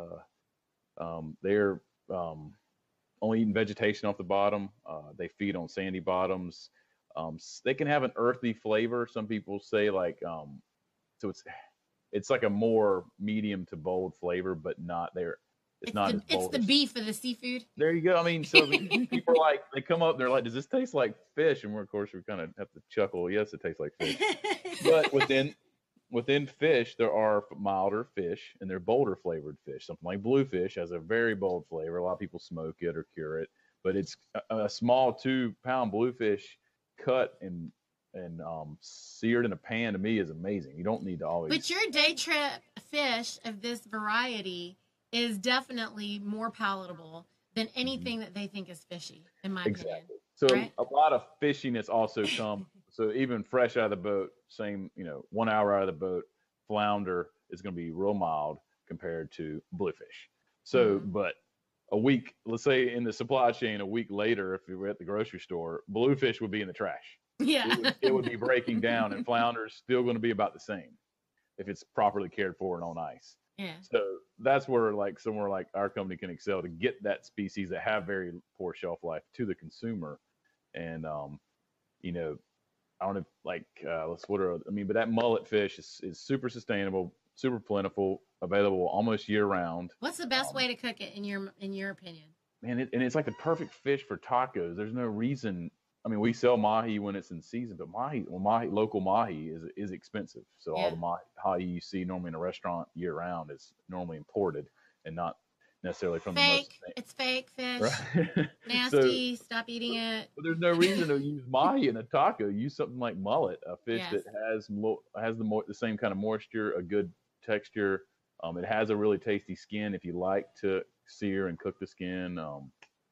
Speaker 7: uh um they're um only eating vegetation off the bottom. Uh, they feed on sandy bottoms. Um, they can have an earthy flavor. Some people say like um so it's it's like a more medium to bold flavor, but not there. It's,
Speaker 4: it's
Speaker 7: not
Speaker 4: the,
Speaker 7: as bold.
Speaker 4: It's the beef of the seafood.
Speaker 7: There you go. I mean, so people are like, they come up, they're like, does this taste like fish? And we're, of course, we kind of have to chuckle. Yes, it tastes like fish. But within within fish, there are milder fish and they're bolder flavored fish. Something like bluefish has a very bold flavor. A lot of people smoke it or cure it. But it's a, a small two pound bluefish cut and and um, seared in a pan to me is amazing. You don't need to always.
Speaker 4: But your day trip fish of this variety is definitely more palatable than anything that they think is fishy, in my
Speaker 7: exactly.
Speaker 4: opinion.
Speaker 7: So
Speaker 4: right?
Speaker 7: a lot of fishiness also come. So even fresh out of the boat, same, you know, one hour out of the boat, flounder is going to be real mild compared to bluefish. So, mm-hmm. but a week, let's say in the supply chain, a week later, if we were at the grocery store, bluefish would be in the trash.
Speaker 4: Yeah.
Speaker 7: It would, it would be breaking down and flounder is still going to be about the same if it's properly cared for and on ice.
Speaker 4: Yeah.
Speaker 7: So that's where like somewhere like our company can excel to get that species that have very poor shelf life to the consumer. And, um, you know, I don't know, like, uh, let's, what are, I mean, but that mullet fish is, is super sustainable, super plentiful, available almost year round.
Speaker 4: What's the best
Speaker 7: um,
Speaker 4: way to cook it in your, in your opinion?
Speaker 7: Man, it, and it's like the perfect fish for tacos. There's no reason. I mean, we sell mahi when it's in season, but mahi, well, mahi, local mahi is is expensive. So
Speaker 4: yeah.
Speaker 7: all the mahi you see normally in a restaurant year round is normally imported and not necessarily from
Speaker 4: fake.
Speaker 7: the most.
Speaker 4: It's fake fish.
Speaker 7: Right?
Speaker 4: Nasty.
Speaker 7: So,
Speaker 4: stop eating it.
Speaker 7: But there's no reason to use mahi in a taco. Use something like mullet, a fish
Speaker 4: yes.
Speaker 7: that has mo- has the mo- the same kind of moisture, a good texture. Um, it has a really tasty skin if you like to sear and cook the skin. Um,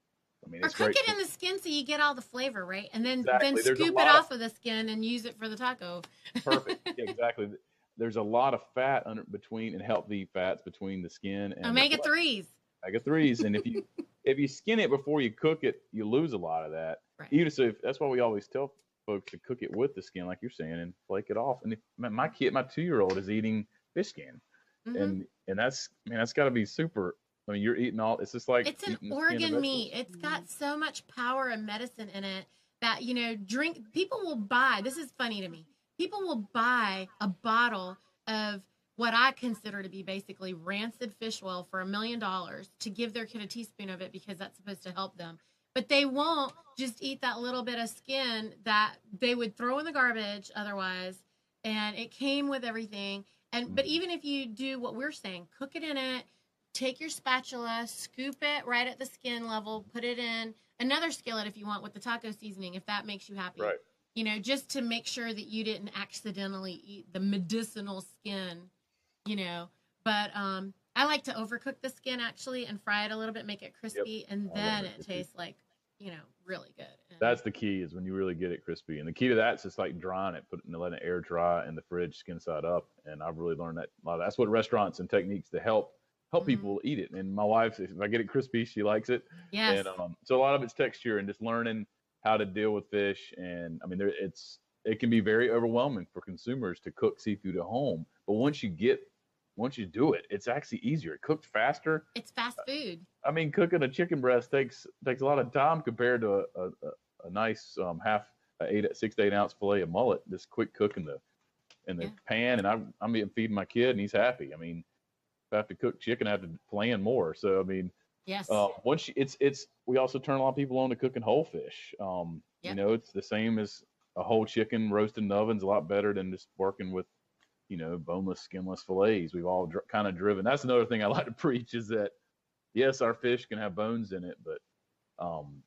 Speaker 7: I mean,
Speaker 4: or
Speaker 7: it's
Speaker 4: cook
Speaker 7: great.
Speaker 4: it in the skin so you get all the flavor, right? And then
Speaker 7: Exactly.
Speaker 4: then
Speaker 7: There's
Speaker 4: scoop it off of the skin and use it for the taco.
Speaker 7: Perfect. Yeah, exactly. There's a lot of fat under between and healthy fats between the skin and
Speaker 4: omega threes.
Speaker 7: Omega threes, and if you if you skin it before you cook it, you lose a lot of that.
Speaker 4: Right.
Speaker 7: Even so, if, that's why we always tell folks to cook it with the skin, like you're saying, and flake it off. And if, my kid, my two year old, is eating fish skin,
Speaker 4: mm-hmm.
Speaker 7: and and that's man, that's got to be super. I mean, you're eating all. It's just like
Speaker 4: it's an organ meat. It's got so much power and medicine in it that, you know, drink. People will buy. This is funny to me. People will buy a bottle of what I consider to be basically rancid fish oil for a million dollars to give their kid a teaspoon of it because that's supposed to help them. But they won't just eat that little bit of skin that they would throw in the garbage otherwise. And it came with everything. And but even if you do what we're saying, cook it in it. take your spatula, scoop it right at the skin level, put it in another skillet if you want with the taco seasoning, if that makes you happy.
Speaker 7: Right.
Speaker 4: You know, just to make sure that you didn't accidentally eat the medicinal skin, you know. But um, I like to overcook the skin actually and fry it a little bit, make it crispy, yep. and
Speaker 7: I
Speaker 4: then it
Speaker 7: crispy.
Speaker 4: tastes like, you know, really good. And
Speaker 7: that's the key, is when you really get it crispy. And the key to that is just like drying it, putting letting it air dry in the fridge, skin side up. And I've really learned that a lot. Of, that's what restaurants and techniques to help help mm-hmm. people eat it. And my wife, if I get it crispy, she likes it.
Speaker 4: Yes.
Speaker 7: And um, so a lot of it's texture and just learning how to deal with fish. And I mean, there, it's it can be very overwhelming for consumers to cook seafood at home. But once you get once you do it, it's actually easier. It cooks faster.
Speaker 4: It's fast food.
Speaker 7: I mean, cooking a chicken breast takes takes a lot of time compared to a a, a nice um, half a eight six to eight ounce fillet of mullet. Just quick cook in the in the
Speaker 4: Yeah.
Speaker 7: pan, and I'm I'm even feeding my kid, and he's happy. I mean, if I have to cook chicken, I have to plan more. So I mean,
Speaker 4: Yes.
Speaker 7: uh, once you, it's it's we also turn a lot of people on to cooking whole fish. Um,
Speaker 4: Yep.
Speaker 7: You know, it's the same as a whole chicken roasted in the oven's a lot better than just working with, you know, boneless, skinless fillets. We've all dr- kind of driven. That's another thing I like to preach is that, yes, our fish can have bones in it, but, um,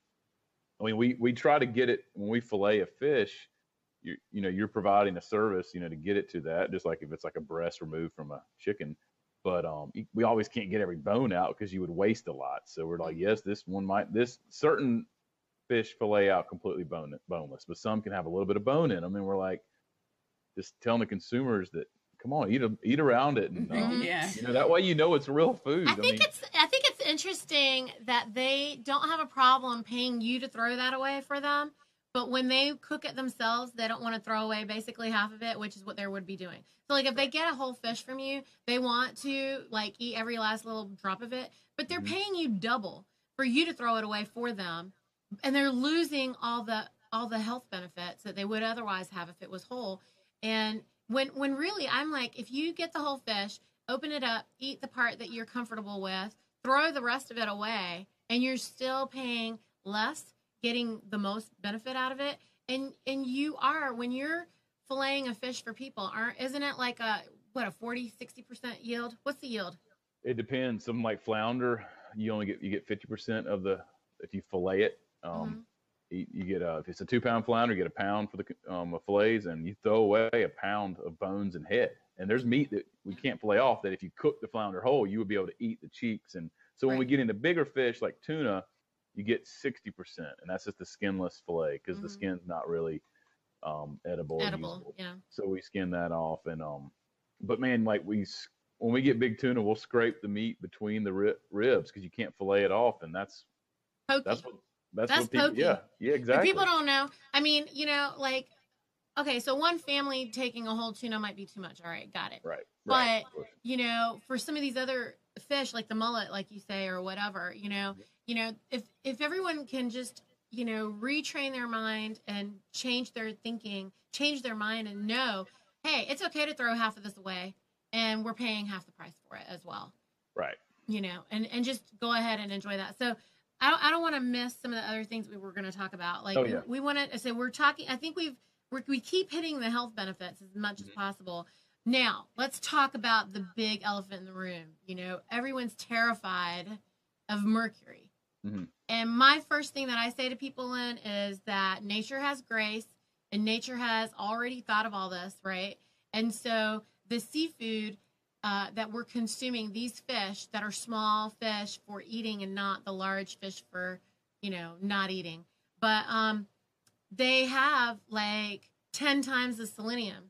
Speaker 7: I mean, we, we try to get it when we fillet a fish, you, you know, you're providing a service, you know, to get it to that, just like if it's like a breast removed from a chicken. But um, we always can't get every bone out because you would waste a lot. So we're like, yes, this one might, this certain fish fillet out completely bone, boneless, but some can have a little bit of bone in them. And we're like, just telling the consumers that, come on, eat a, eat around it, and um,
Speaker 6: Yeah.
Speaker 7: you know, that way you know it's real food.
Speaker 4: I
Speaker 7: I,
Speaker 4: think
Speaker 7: mean,
Speaker 4: it's I think it's interesting that they don't have a problem paying you to throw that away for them, but when they cook it themselves, they don't want to throw away basically half of it, which is what they would be doing. So like if they get a whole fish from you, they want to like eat every last little drop of it, but they're
Speaker 7: Mhm.
Speaker 4: paying you double for you to throw it away for them, and they're losing all the all the health benefits that they would otherwise have if it was whole. And when when really I'm like, if you get the whole fish, open it up, eat the part that you're comfortable with, throw the rest of it away, and you're still paying less, getting the most benefit out of it. And and you are, when you're filleting a fish for people, aren't isn't it like a what a forty, sixty percent yield? What's the yield?
Speaker 7: it depends. Something like flounder, you only get you get fifty percent of the if you fillet it. Um,
Speaker 4: Mhm.
Speaker 7: you, you get a if it's a two pound flounder, you get a pound for the um of fillets, and you throw away a pound of bones and head. And there's meat that we can't fillet off that if you cook the flounder whole, you would be able to eat the cheeks. And so when we
Speaker 4: Right.
Speaker 7: get into bigger fish like tuna, you get sixty percent, and that's just the skinless fillet because the
Speaker 4: Mhm.
Speaker 7: skin's not really um edible. or
Speaker 4: Edible,
Speaker 7: usable.
Speaker 4: yeah.
Speaker 7: So we skin that off, and um, but man, like we s- when we get big tuna, we'll scrape the meat between the ri- ribs because you can't fillet it off, and that's
Speaker 4: Pokey.
Speaker 7: that's what that's,
Speaker 4: That's
Speaker 7: what people
Speaker 4: pokey.
Speaker 7: yeah yeah
Speaker 4: If
Speaker 7: exactly.
Speaker 4: people don't know, I mean, you know, like, okay, so one family taking a whole tuna might be too much. All right, got it.
Speaker 7: right,
Speaker 4: But,
Speaker 7: right, of course.
Speaker 4: you know, for some of these other fish, like the mullet, like you say, or whatever, you know, you know, if if everyone can just, you know, retrain their mind and change their thinking, change their mind, and know, hey, it's okay to throw half of this away, and we're paying half the price for it as well.
Speaker 7: right.
Speaker 4: You know, and and just go ahead and enjoy that. So I don't, I don't want to miss some of the other things we were going to talk about. Like
Speaker 7: Oh, yeah.
Speaker 4: we, we want to say we're talking. I think we've we're, we keep hitting the health benefits as much as
Speaker 7: Mhm.
Speaker 4: possible. Now let's talk about the big elephant in the room. You know, everyone's terrified of mercury.
Speaker 7: Mhm.
Speaker 4: And my first thing that I say to people, Lynn, is that nature has grace and nature has already thought of all this, right? And so the seafood uh, that we're consuming, these fish that are small fish for eating and not the large fish for, you know, not eating, but um, they have like ten times the selenium.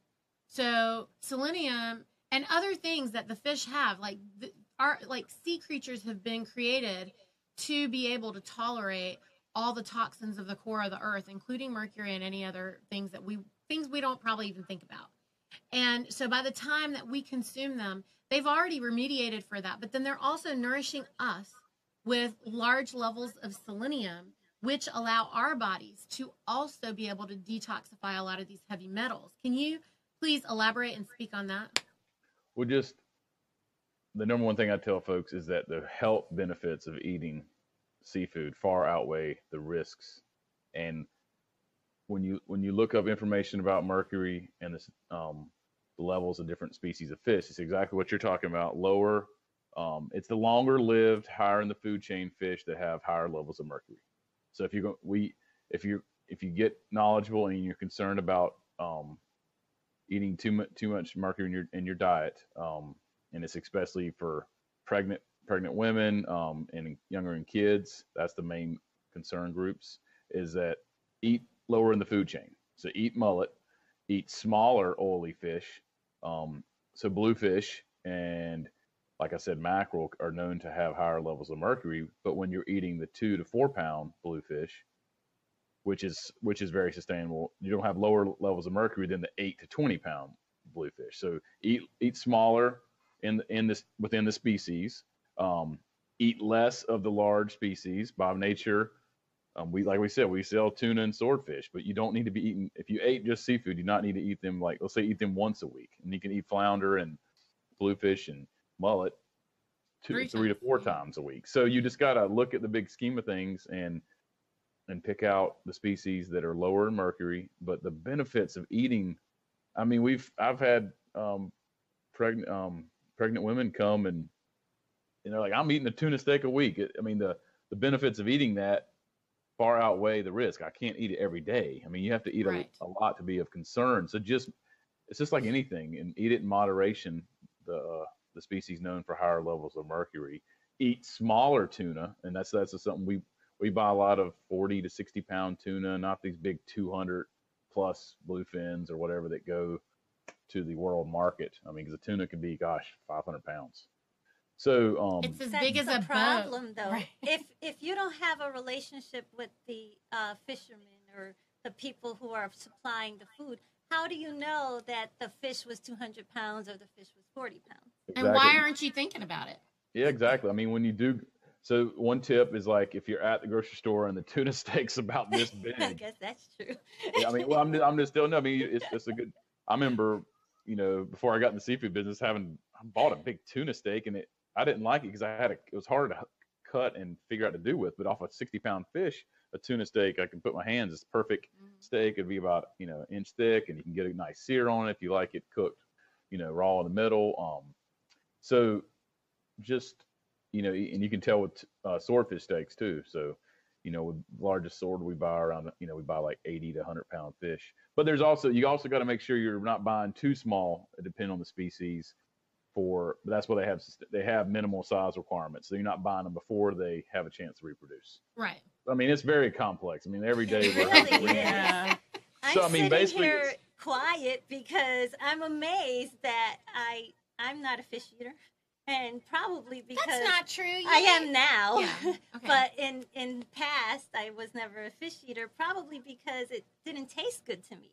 Speaker 4: So selenium and other things that the fish have, like the, our like sea creatures have been created to be able to tolerate all the toxins of the core of the earth, including mercury and any other things that we things we don't probably even think about. And so by the time that we consume them, they've already remediated for that. But then they're also nourishing us with large levels of selenium, which allow our bodies to also be able to detoxify a lot of these heavy metals. Can you please elaborate and speak on that?
Speaker 7: Well, just the number one thing I tell folks is that the health benefits of eating seafood far outweigh the risks. And when you when you look up information about mercury and the, um, the levels of different species of fish, it's exactly what you're talking about. Lower Um, it's the longer lived, higher in the food chain fish that have higher levels of mercury. So if you go, we, if you if you get knowledgeable and you're concerned about um, eating too much too much mercury in your in your diet, um, and it's especially for pregnant pregnant women um, and younger in kids, that's the main concern groups. Is that eat lower in the food chain. So eat mullet, eat smaller oily fish. Um, so bluefish and, like I said, mackerel are known to have higher levels of mercury. But when you're eating the two to four pound bluefish, which is which is very sustainable, you don't have lower levels of mercury than the eight to twenty pound bluefish. So eat eat smaller in in this within the species. Um, eat less of the large species by nature. Um, we like we said, we sell tuna and swordfish, but you don't need to be eating. If you ate just seafood, you do not need to eat them like let's say eat them once a week, and you can eat flounder and bluefish and mullet two, three, three to four times a week. So you just gotta look at the big scheme of things and and pick out the species that are lower in mercury. But the benefits of eating, I mean, we've I've had um, pregnant um, pregnant women come and and they're like, I'm eating a tuna steak a week. I mean, the the benefits of eating that far outweigh the risk. I can't eat it every day. I mean, you have to eat
Speaker 4: Right.
Speaker 7: a, a lot to be of concern. So just, it's just like anything, and eat it in moderation. The uh, the species known for higher levels of mercury. Eat smaller tuna, and that's that's something we we buy a lot of forty to sixty pound tuna, not these big two hundred plus bluefins or whatever that go to the world market. I mean, because the tuna can be, gosh, five hundred pounds. So um,
Speaker 4: It's as
Speaker 8: That's
Speaker 4: big as
Speaker 8: the
Speaker 4: a
Speaker 8: problem,
Speaker 4: boat.
Speaker 8: though.
Speaker 4: Right.
Speaker 8: If if you don't have a relationship with the uh, fishermen or the people who are supplying the food, how do you know that the fish was two hundred pounds or the fish was forty pounds?
Speaker 4: And why aren't you thinking about it?
Speaker 7: Yeah, exactly. I mean, when you do, so one tip is like if you're at the grocery store and the tuna steak's about this big.
Speaker 8: I guess that's true.
Speaker 7: Yeah, I mean, well, I'm just, I'm just still, no, I mean, it's it's a good. I remember, you know, before I got in the seafood business, having I bought a big tuna steak, and it I didn't like it because I had a, it was hard to cut and figure out to do with. But off a sixty pound fish, a tuna steak, I can put my hands. It's perfect
Speaker 4: Mm-hmm.
Speaker 7: steak. It'd be about you know an inch thick, and you can get a nice sear on it if you like it cooked, you know, raw in the middle. Um, so just you know, and you can tell with uh, swordfish steaks too. So, you know, with the largest sword we buy around, you know, we buy like eighty to one hundred pound fish. But there's also, you also got to make sure you're not buying too small, depending on the species. For but that's why they have they have minimal size requirements. So you're not buying them before they have a chance to reproduce.
Speaker 4: Right.
Speaker 7: I mean, it's very complex. I mean, every day
Speaker 8: It
Speaker 7: we're
Speaker 8: really
Speaker 7: having to-
Speaker 8: is.
Speaker 6: Yeah.
Speaker 8: I'm
Speaker 7: So, I mean,
Speaker 8: sitting
Speaker 7: basically
Speaker 8: here
Speaker 7: it's-
Speaker 8: quiet because I'm amazed that I I'm not a fish eater, and probably because
Speaker 4: That's not true. You
Speaker 8: I am now.
Speaker 4: Yeah, okay.
Speaker 8: But in in past, I was never a fish eater, probably because it didn't taste good to me,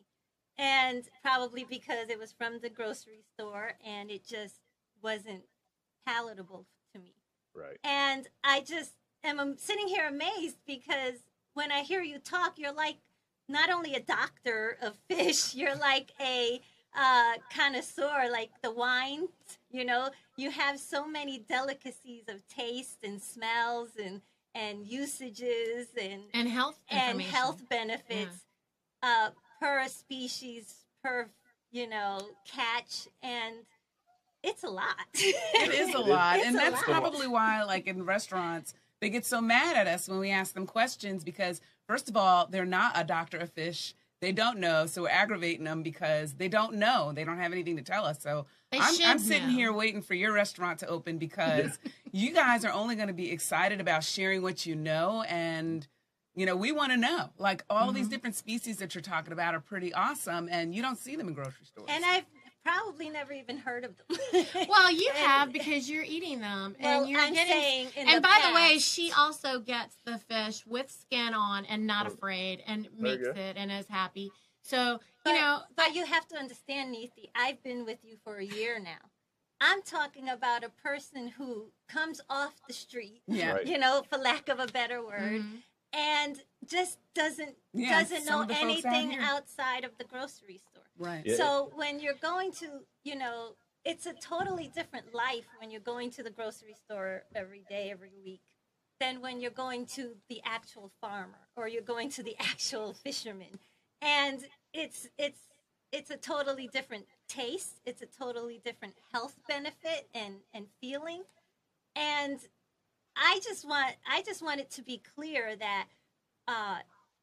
Speaker 8: and probably because it was from the grocery store and it just wasn't palatable to me.
Speaker 7: right.
Speaker 8: And I just am um, sitting here amazed because when I hear you talk, you're like not only a doctor of fish, you're like a uh, connoisseur, like the wines. You know, you have so many delicacies of taste and smells and and usages and
Speaker 4: and health
Speaker 8: and
Speaker 4: information.
Speaker 8: health benefits uh, per species, per you know catch, and it's a lot.
Speaker 6: It is a lot.
Speaker 8: It's
Speaker 6: and
Speaker 8: a
Speaker 6: that's
Speaker 8: lot.
Speaker 6: probably why, like in restaurants, they get so mad at us when we ask them questions because, first of all, they're not a doctor of fish. They don't know. So we're aggravating them because they don't know. They don't have anything to tell us. So
Speaker 4: They
Speaker 6: I'm,
Speaker 4: should
Speaker 6: I'm sitting
Speaker 4: know.
Speaker 6: here waiting for your restaurant to open because you guys are only going to be excited about sharing what you know. And, you know, we want to know. Like all
Speaker 4: Mm-hmm.
Speaker 6: these different species that you're talking about are pretty awesome. And you don't see them in grocery stores.
Speaker 8: And I've probably never even heard of them.
Speaker 4: Well, you
Speaker 8: And-
Speaker 4: have because you're eating them,
Speaker 8: Well,
Speaker 4: and you're
Speaker 8: I'm
Speaker 4: getting.
Speaker 8: saying in
Speaker 4: and
Speaker 8: the
Speaker 4: by the way,
Speaker 8: past-
Speaker 4: she also gets the fish with skin on and not afraid, and
Speaker 7: There you
Speaker 4: makes
Speaker 7: go.
Speaker 4: it and is happy. So
Speaker 8: But,
Speaker 4: you know,
Speaker 8: but you have to understand, Neethi, I've been with you for a year now. I'm talking about a person who comes off the street,
Speaker 6: Yeah.
Speaker 7: Right.
Speaker 8: you know, for lack of a better word,
Speaker 4: Mhm.
Speaker 8: and just doesn't
Speaker 6: Yeah,
Speaker 8: doesn't
Speaker 6: some
Speaker 8: know
Speaker 6: of the folks out
Speaker 8: anything
Speaker 6: here.
Speaker 8: outside of the grocery store.
Speaker 6: Right.
Speaker 7: Yeah.
Speaker 8: So when you're going to, you know, it's a totally different life when you're going to the grocery store every day, every week, than when you're going to the actual farmer or you're going to the actual fisherman. And it's it's it's a totally different taste. It's a totally different health benefit and, and feeling. And I just want I just want it to be clear that, uh,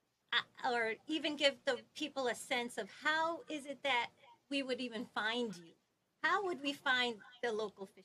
Speaker 8: I- or even give the people a sense of how is it that we would even find you? How would we find the local fishermen?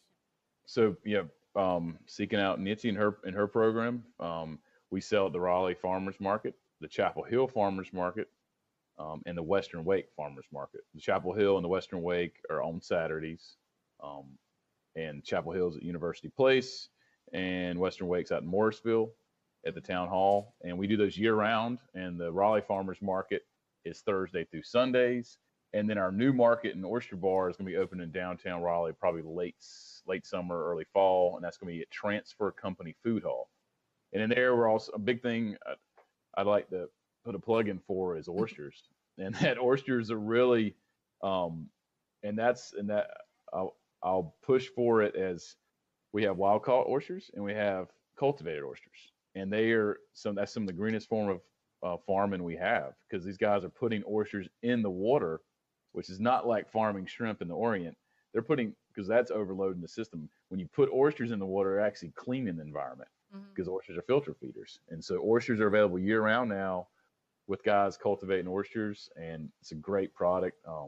Speaker 7: So yeah, um, seeking out Nitzy and her in her program. Um, we sell at the Raleigh Farmers Market, the Chapel Hill Farmers Market, um, and the Western Wake Farmers Market. The Chapel Hill and the Western Wake are on Saturdays, um, and Chapel Hill's at University Place, and Western Wake's out in Morrisville at the Town Hall. And we do those year round. And the Raleigh Farmers Market is Thursday through Sundays. And then our new market and oyster bar is going to be open in downtown Raleigh, probably late late summer, early fall, and that's going to be at Transfer Company Food Hall. And in there, we're also a big thing I'd, I'd like to put a plug in for is oysters, and that oysters are really, um, and that's and that I'll I'll push for it as we have wild caught oysters and we have cultivated oysters, and they are some that's some of the greenest form of uh, farming we have, because these guys are putting oysters in the water, which is not like farming shrimp in the Orient. They're putting, because that's overloading the system. When you put oysters in the water, they're actually cleaning the environment, because mm-hmm. oysters are filter feeders. And so oysters are available year round now with guys cultivating oysters, and it's a great product. Um,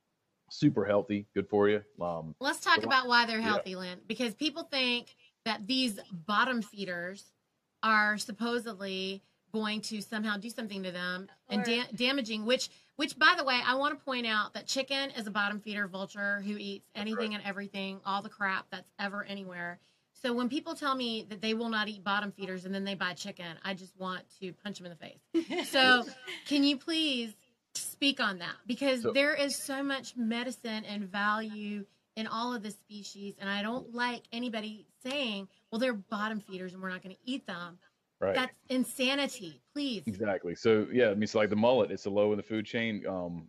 Speaker 7: super healthy, good for you. Um,
Speaker 4: Let's talk
Speaker 7: but,
Speaker 4: about why they're healthy,
Speaker 7: yeah.
Speaker 4: Lynn, because people think that these bottom feeders are supposedly going to somehow do something to them and da- damaging, which, which by the way, I want to point out that chicken is a bottom feeder vulture who eats anything right. and everything, all the crap that's ever anywhere. So when people tell me that they will not eat bottom feeders and then they buy chicken, I just want to punch them in the face. So can you please speak on that? Because so, there is so much medicine and value in all of this species. And I don't like anybody saying, well, they're bottom feeders and we're not going to eat them.
Speaker 7: Right.
Speaker 4: That's insanity, please.
Speaker 7: Exactly. So yeah, I mean, it's like the mullet. It's a low in the food chain. Um,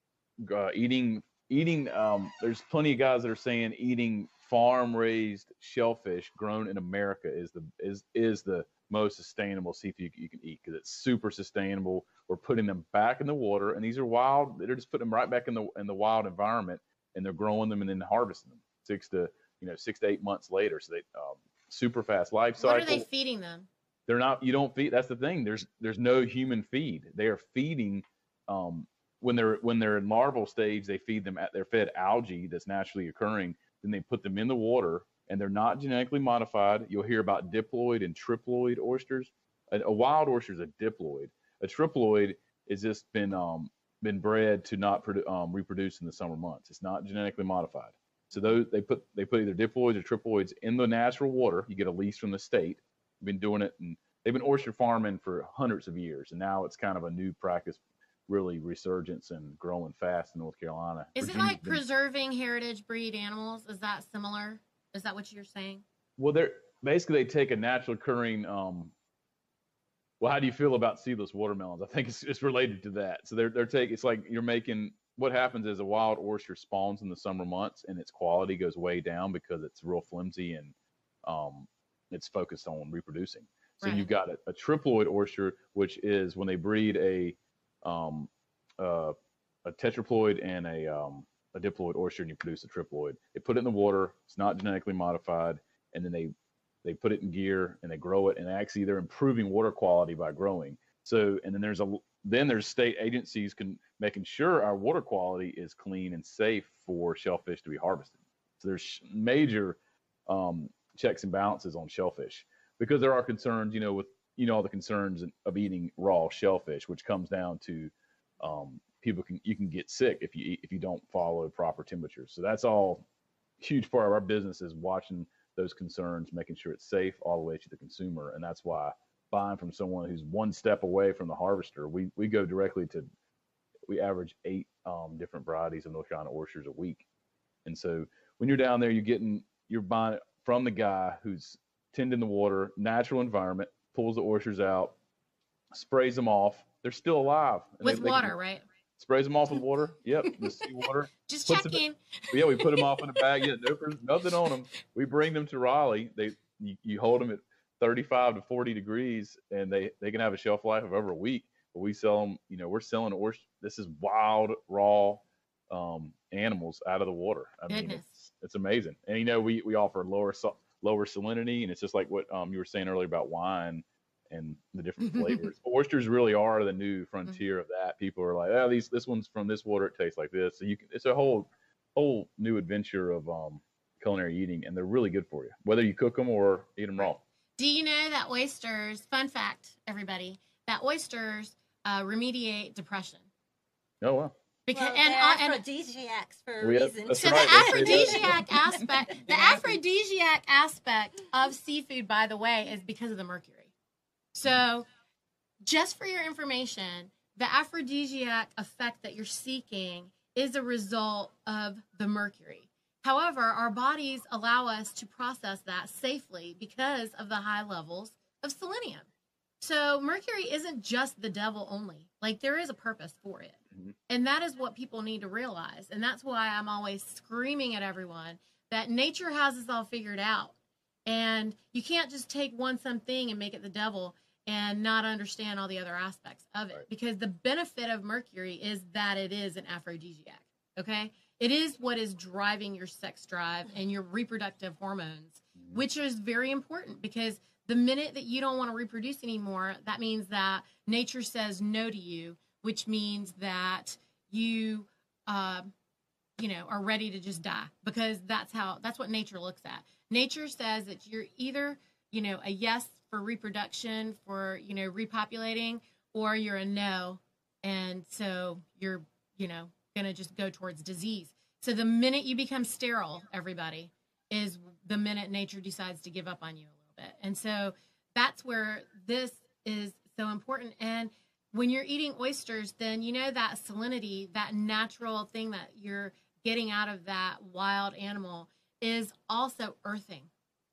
Speaker 7: uh, eating, eating. Um, there's plenty of guys that are saying eating farm-raised shellfish grown in America is the is is the most sustainable seafood you can eat, because it's super sustainable. We're putting them back in the water, and these are wild. They're just putting them right back in the in the wild environment, and they're growing them and then harvesting them six to you know six to eight months later. So they um, super fast life cycle.
Speaker 4: What are they feeding them?
Speaker 7: They're not, you don't feed, that's the thing. There's, there's no human feed. They are feeding, um, when they're, when they're in larval stage, they feed them at, they're fed algae that's naturally occurring. Then they put them in the water, and they're not genetically modified. You'll hear about diploid and triploid oysters. A, a wild oyster is a diploid. A triploid is just been, um, been bred to not produ- um, reproduce in the summer months. It's not genetically modified. So those, they put, they put either diploids or triploids in the natural water. You get a lease from the state. Been doing it, and they've been oyster farming for hundreds of years, and now it's kind of a new practice, really resurgence and growing fast in North Carolina.
Speaker 4: Is Virginia's it like been, preserving heritage breed animals? Is that similar? Is that what you're saying?
Speaker 7: Well, they're basically they take a natural occurring. Um, well, how do you feel about seedless watermelons? I think it's, it's related to that. So they're they're taking. It's like you're making. What happens is a wild oyster spawns in the summer months, and its quality goes way down because it's real flimsy and um. it's focused on reproducing. So right. you've got a, a triploid oyster, which is when they breed a um, uh, a tetraploid and a um, a diploid oyster, and you produce a triploid. They put it in the water. It's not genetically modified, and then they they put it in gear and they grow it. And actually, they're improving water quality by growing. So, and then there's a then there's state agencies can making sure our water quality is clean and safe for shellfish to be harvested. So there's major um, checks and balances on shellfish, because there are concerns, you know, with, you know, all the concerns of eating raw shellfish, which comes down to um, people can, you can get sick if you eat, if you don't follow proper temperatures. So that's all huge part of our business, is watching those concerns, making sure it's safe all the way to the consumer. And that's why buying from someone who's one step away from the harvester, we, we go directly to, we average eight um, different varieties of North Carolina oysters a week. And so when you're down there, you're getting, you're buying it from the guy who's tending the water, natural environment, pulls the oysters out, sprays them off. They're still alive.
Speaker 4: With
Speaker 7: they, they
Speaker 4: water,
Speaker 7: can,
Speaker 4: right?
Speaker 7: Sprays them off with water. Yep, the seawater.
Speaker 4: Just
Speaker 7: Puts
Speaker 4: checking.
Speaker 7: Them, yeah, we put them off in a bag. Yeah, no, nothing on them. We bring them to Raleigh. They you, you hold them at thirty-five to forty degrees, and they, they can have a shelf life of over a week. But we sell them, you know, we're selling oysters. This is wild, raw um, animals out of the water. I
Speaker 4: Goodness.
Speaker 7: mean, it's, it's amazing. And, you know, we, we offer lower salt, lower salinity, and it's just like what um, you were saying earlier about wine and the different flavors. Oysters really are the new frontier of that. People are like, oh, these this one's from this water, it tastes like this. So you can, it's a whole whole new adventure of um, culinary eating, and they're really good for you, whether you cook them or eat them raw.
Speaker 4: Do you know that oysters, fun fact, everybody, that oysters uh, remediate depression?
Speaker 7: Oh, wow.
Speaker 8: Because well,
Speaker 4: and,
Speaker 8: they're
Speaker 4: uh, and
Speaker 8: aphrodisiacs for a
Speaker 7: we have,
Speaker 8: reason.
Speaker 4: So
Speaker 7: right,
Speaker 4: the aphrodisiac aspect, the aphrodisiac aspect of seafood, by the way, is because of the mercury. So, just for your information, the aphrodisiac effect that you're seeking is a result of the mercury. However, our bodies allow us to process that safely because of the high levels of selenium. So mercury isn't just the devil only. Like, there is a purpose for it. Mm-hmm. And that is what people need to realize. And that's why I'm always screaming at everyone that nature has us all figured out. And you can't just take one something and make it the devil and not understand all the other aspects of it. Right. Because the benefit of mercury is that it is an aphrodisiac. Okay? It is what is driving your sex drive and your reproductive hormones, mm-hmm. which is very important, because the minute that you don't want to reproduce anymore, that means that nature says no to you, which means that you, uh, you know, are ready to just die, because that's how, that's what nature looks at. Nature says that you're either, you know, a yes for reproduction, for, you know, repopulating, or you're a no. And so you're, you know, going to just go towards disease. So the minute you become sterile, everybody, is the minute nature decides to give up on you a little bit. And so that's where this is so important. And when you're eating oysters, then you know that salinity, that natural thing that you're getting out of that wild animal, is also earthing.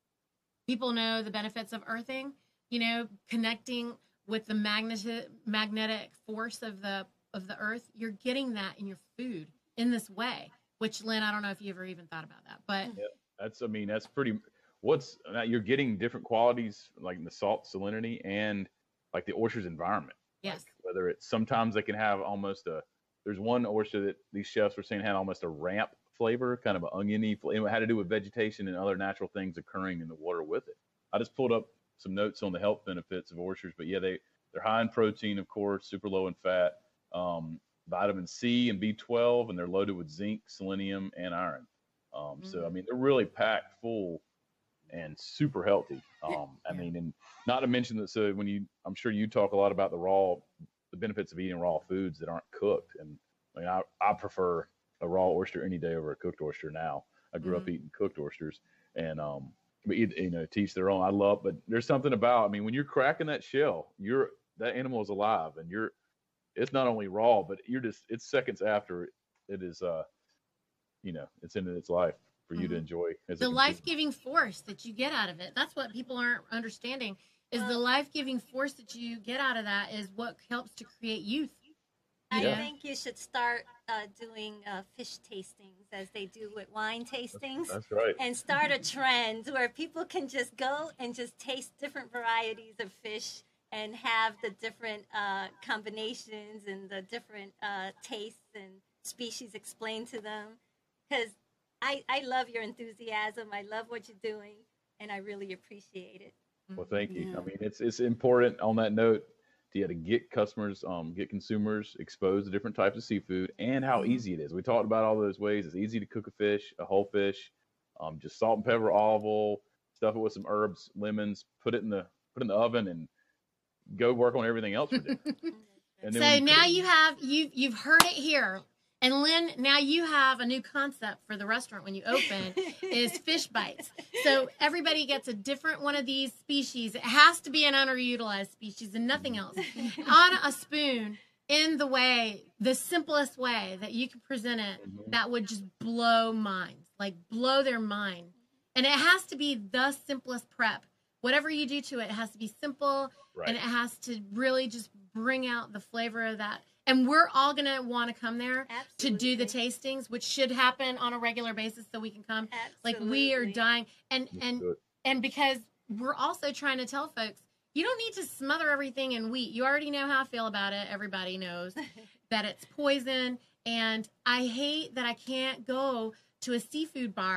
Speaker 4: People know the benefits of earthing, you know, connecting with the magnetic magnetic force of the of the earth. You're getting that in your food in this way, which, Lynn, I don't know if you ever even thought about that, but
Speaker 7: yeah, that's, I mean, that's pretty, what's, you're getting different qualities, like in the salt salinity and like the oyster's environment.
Speaker 4: Yes.
Speaker 7: Like whether it's, sometimes they can have almost a, there's one oyster that these chefs were saying had almost a ramp flavor, kind of an oniony flavor. It had to do with vegetation and other natural things occurring in the water with it. I just pulled up some notes on the health benefits of oysters, but yeah, they, they're high in protein, of course, super low in fat, um, vitamin C and B twelve, and they're loaded with zinc, selenium, and iron. Um, mm-hmm. So, I mean, they're really packed full and super healthy. Um, I mean, and not to mention that, so when you, I'm sure you talk a lot about the raw, the benefits of eating raw foods that aren't cooked. And I mean, I, I prefer a raw oyster any day over a cooked oyster now. I grew mm-hmm. up eating cooked oysters, and, um, but you know, teach their own. I love, but there's something about, I mean, when you're cracking that shell, you're, that animal is alive, and you're, it's not only raw, but you're just, it's seconds after it is, uh, you know, it's in its life for you mm-hmm. to enjoy. As
Speaker 4: the life-giving force that you get out of it. That's what people aren't understanding, is well, the life-giving force that you get out of that is what helps to create youth.
Speaker 8: I
Speaker 7: yeah.
Speaker 8: think you should start uh, doing uh, fish tastings as they do with wine tastings.
Speaker 7: That's right.
Speaker 8: And start a trend where people can just go and just taste different varieties of fish and have the different uh, combinations and the different uh, tastes and species explained to them. Because I, I love your enthusiasm. I love what you're doing, and I really appreciate it.
Speaker 7: Well, thank you.
Speaker 8: Yeah.
Speaker 7: I mean, it's it's important on that note to, yeah, to get customers, um, get consumers exposed to different types of seafood and how mm-hmm. easy it is. We talked about all those ways. It's easy to cook a fish, a whole fish, um, just salt and pepper, olive oil, stuff it with some herbs, lemons, put it in the put it in the oven, and go work on everything else for dinner. And
Speaker 4: so you now you have you you've heard it here. And Lynn, now you have a new concept for the restaurant when you open, is fish bites. So everybody gets a different one of these species. It has to be an underutilized species and nothing else. On a spoon, in the way, the simplest way that you can present it, mm-hmm. that would just blow minds, like blow their mind. And it has to be the simplest prep. Whatever you do to it, it has to be simple, right. and it has to really just bring out the flavor of that. And we're all going to want to come there Absolutely. to do the tastings, which should happen on a regular basis so we can come. Absolutely. Like, we are dying. And and and because we're also trying to tell folks, you don't need to smother everything in wheat. You already know how I feel about it. Everybody knows that it's poison. And I hate that I can't go to a seafood bar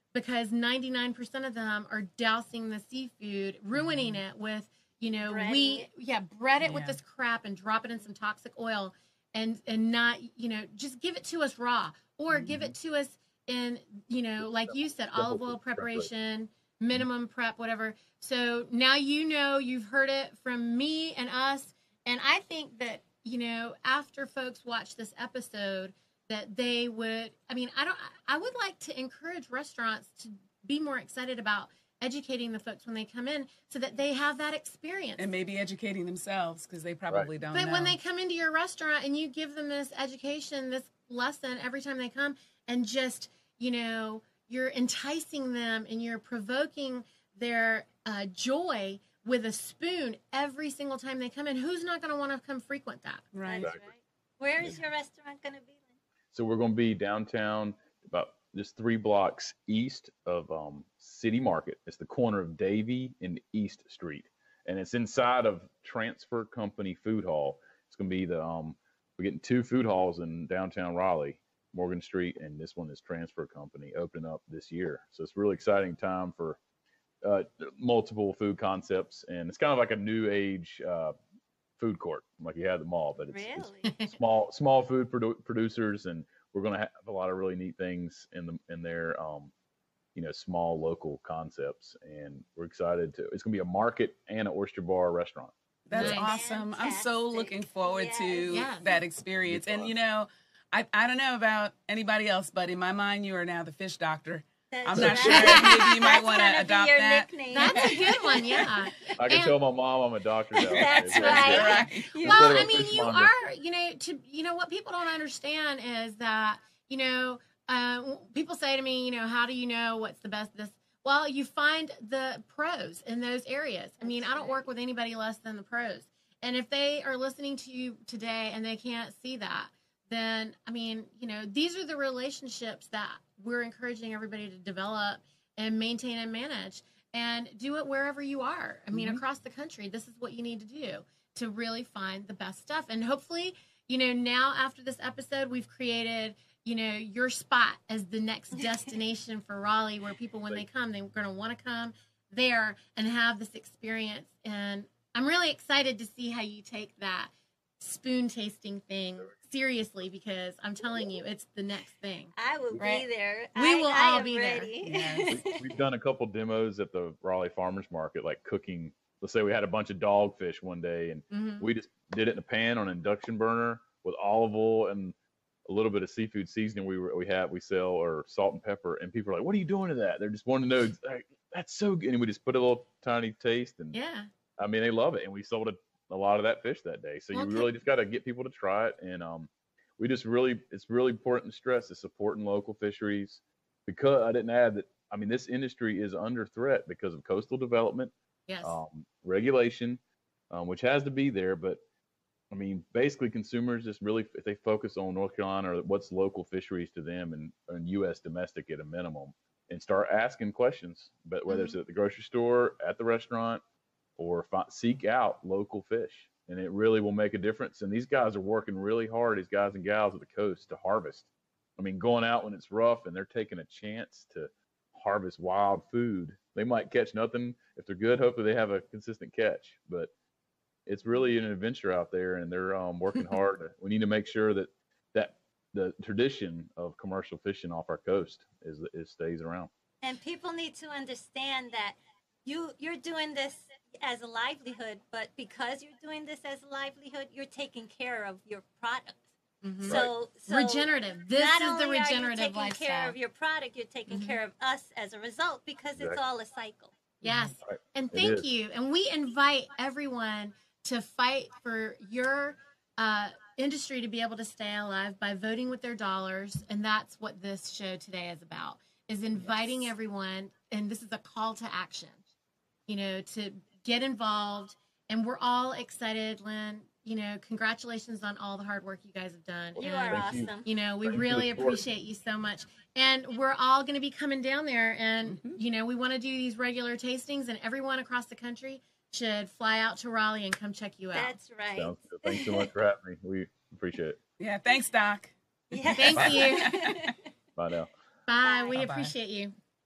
Speaker 4: because ninety-nine percent of them are dousing the seafood, ruining
Speaker 6: Mm-hmm.
Speaker 4: it with, you know,
Speaker 8: Breading
Speaker 4: we,
Speaker 8: it.
Speaker 4: yeah, bread it with
Speaker 6: Yeah.
Speaker 4: this crap and drop it in some toxic oil and, and not, you know, just give it to us raw or
Speaker 6: Mm-hmm.
Speaker 4: give it to us in, you know, like you said, olive oil preparation, minimum prep, whatever. So now you know, you've heard it from me and us. And I think that, you know, after folks watch this episode, that they would, I mean, I don't, I would like to encourage restaurants to be more excited about educating the folks when they come in so that they have that experience.
Speaker 6: And maybe educating themselves because they probably don't
Speaker 4: But
Speaker 6: know.
Speaker 4: when they come into your restaurant and you give them this education, this lesson every time they come, and just, you know, you're enticing them and you're provoking their uh, joy with a spoon every single time they come in, who's not going to want to come frequent that?
Speaker 6: Right.
Speaker 8: That's right. Where is your restaurant going to be?
Speaker 7: So we're going to be downtown, about just three blocks east of um, City Market. It's the corner of Davie and East Street, and it's inside of Transfer Company Food Hall. It's going to be the um, we're getting two food halls in downtown Raleigh, Morgan Street, and this one is Transfer Company opening up this year. So it's a really exciting time for uh, multiple food concepts, and it's kind of like a new age uh, food court, like you had at the mall, but it's,
Speaker 8: Really?
Speaker 7: it's small small food produ- producers, and we're going to have a lot of really neat things in the in their um, you know, small local concepts, and we're excited to. It's going to be a market and an oyster bar restaurant.
Speaker 6: That's
Speaker 4: Nice.
Speaker 6: awesome. I'm so
Speaker 8: Fantastic.
Speaker 6: looking forward
Speaker 8: Yes.
Speaker 6: to
Speaker 4: Yes.
Speaker 6: that experience.
Speaker 7: Be
Speaker 6: And,
Speaker 7: fun.
Speaker 6: you know, I, I don't know about anybody else, but in my mind, you are now the fish doctor.
Speaker 8: That's
Speaker 6: I'm not
Speaker 8: right.
Speaker 6: sure. Maybe you might
Speaker 8: That's
Speaker 6: want
Speaker 8: gonna
Speaker 6: to
Speaker 8: be
Speaker 6: adopt
Speaker 8: your
Speaker 6: that.
Speaker 8: nickname.
Speaker 4: That's a good one, yeah.
Speaker 7: I can
Speaker 4: And-
Speaker 7: tell my mom I'm a doctor now.
Speaker 8: That's
Speaker 7: It's-
Speaker 8: right.
Speaker 7: it's-
Speaker 6: Right.
Speaker 8: You-
Speaker 4: Well,
Speaker 7: Little
Speaker 4: I mean, you
Speaker 7: fishmonger.
Speaker 4: are, you know, to, you know, what people don't understand is that, you know, uh, people say to me, you know, how do you know what's the best this? Well, you find the pros in those areas. I mean, I don't work with anybody less than the pros. And if they are listening to you today and they can't see that, then, I mean, you know, these are the relationships that we're encouraging everybody to develop and maintain and manage, and do it wherever you are. I mean,
Speaker 6: Mhm.
Speaker 4: across the country, this is what you need to do to really find the best stuff. And hopefully, you know, now after this episode, we've created, you know, your spot as the next destination for Raleigh, where people, when they come, they're going to want to come there and have this experience. And I'm really excited to see how you take that spoon tasting thing seriously, because I'm telling you, it's the next thing.
Speaker 8: I will
Speaker 4: Right.
Speaker 8: be there.
Speaker 4: We
Speaker 8: I,
Speaker 4: will
Speaker 8: I
Speaker 4: all
Speaker 8: am
Speaker 4: be there.
Speaker 8: ready.
Speaker 6: Yes.
Speaker 7: We- We've done a couple demos at the Raleigh Farmers Market, like cooking. Let's say we had a bunch of dogfish one day, and
Speaker 4: Mhm.
Speaker 7: we just did it in a pan on an induction burner with olive oil and a little bit of seafood seasoning we were, we have we sell, or salt and pepper. And people are like, "What are you doing to that?" They're just wanting to know, like, "That's so good." And we just put a little tiny taste, and
Speaker 4: Yeah.
Speaker 7: I mean, they love it. And we sold a, a lot of that fish that day. So you
Speaker 4: Okay.
Speaker 7: really just got to get people to try it. And um, we just really, it's really important to stress is supporting local fisheries, because I didn't add that. I mean, this industry is under threat because of coastal development,
Speaker 4: Yes.
Speaker 7: um, regulation, um, which has to be there. But I mean, basically, consumers just really, if they focus on North Carolina or what's local fisheries to them, and, and U S domestic at a minimum, and start asking questions, but whether it's at the grocery store, at the restaurant, or fi- seek out local fish, and it really will make a difference. And these guys are working really hard, these guys and gals at the coast, to harvest. I mean, going out when it's rough, and they're taking a chance to harvest wild food. They might catch nothing. If they're good, hopefully they have a consistent catch, but it's really an adventure out there, and they're um, working hard. We need to make sure that that the tradition of commercial fishing off our coast is, is stays around.
Speaker 8: And people need to understand that you you're doing this as a livelihood, but because you're doing this as a livelihood, you're taking care of your product.
Speaker 4: Mhm.
Speaker 8: So, so
Speaker 4: Regenerative. This
Speaker 8: not
Speaker 4: is
Speaker 8: only
Speaker 4: the
Speaker 8: are you
Speaker 4: regenerative
Speaker 8: taking
Speaker 4: lifestyle.
Speaker 8: care of your product, you're taking
Speaker 4: Mhm.
Speaker 8: care of us as a result, because it's
Speaker 7: Exactly.
Speaker 8: all a cycle.
Speaker 4: Yes.
Speaker 7: Right.
Speaker 4: And
Speaker 7: It
Speaker 4: thank
Speaker 7: is.
Speaker 4: you. And we invite everyone to fight for your uh, industry to be able to stay alive by voting with their dollars. And that's what this show today is about, is inviting
Speaker 6: Yes.
Speaker 4: everyone. And this is a call to action, you know, to get involved. And we're all excited, Lynn. You know, congratulations on all the hard work you guys have done.
Speaker 8: You
Speaker 4: And,
Speaker 8: are
Speaker 7: Thank you.
Speaker 8: awesome.
Speaker 4: you know, we
Speaker 7: Thank you for the
Speaker 4: really
Speaker 7: support.
Speaker 4: appreciate you so much. And we're all going to be coming down there, and,
Speaker 6: Mhm.
Speaker 4: you know, we want to do these regular tastings, and everyone across the country should fly out to Raleigh and come check you out.
Speaker 8: That's right.
Speaker 7: Sounds good. Thanks so much for having me. We appreciate it.
Speaker 6: Yeah. Thanks, Doc.
Speaker 8: Yes.
Speaker 4: Thank you.
Speaker 7: Bye now.
Speaker 4: Bye.
Speaker 8: Bye.
Speaker 4: We
Speaker 6: Bye-bye.
Speaker 4: appreciate you.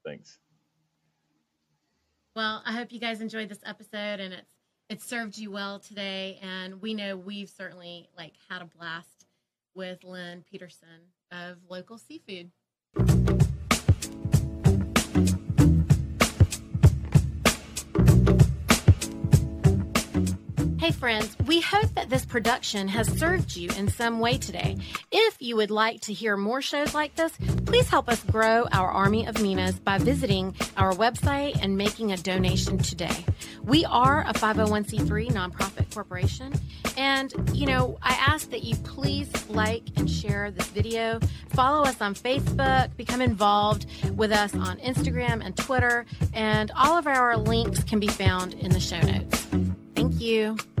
Speaker 7: Thanks.
Speaker 4: Well, I hope you guys enjoyed this episode and it's it served you well today. And we know we've certainly like had a blast with Lynn Peterson of Local Seafood. Hey friends, we hope that this production has served you in some way today. If you would like to hear more shows like this, please help us grow our army of Minas by visiting our website and making a donation today. We are a five oh one c three nonprofit corporation, and, you know, I ask that you please like and share this video, follow us on Facebook, become involved with us on Instagram and Twitter, and all of our links can be found in the show notes. Thank you.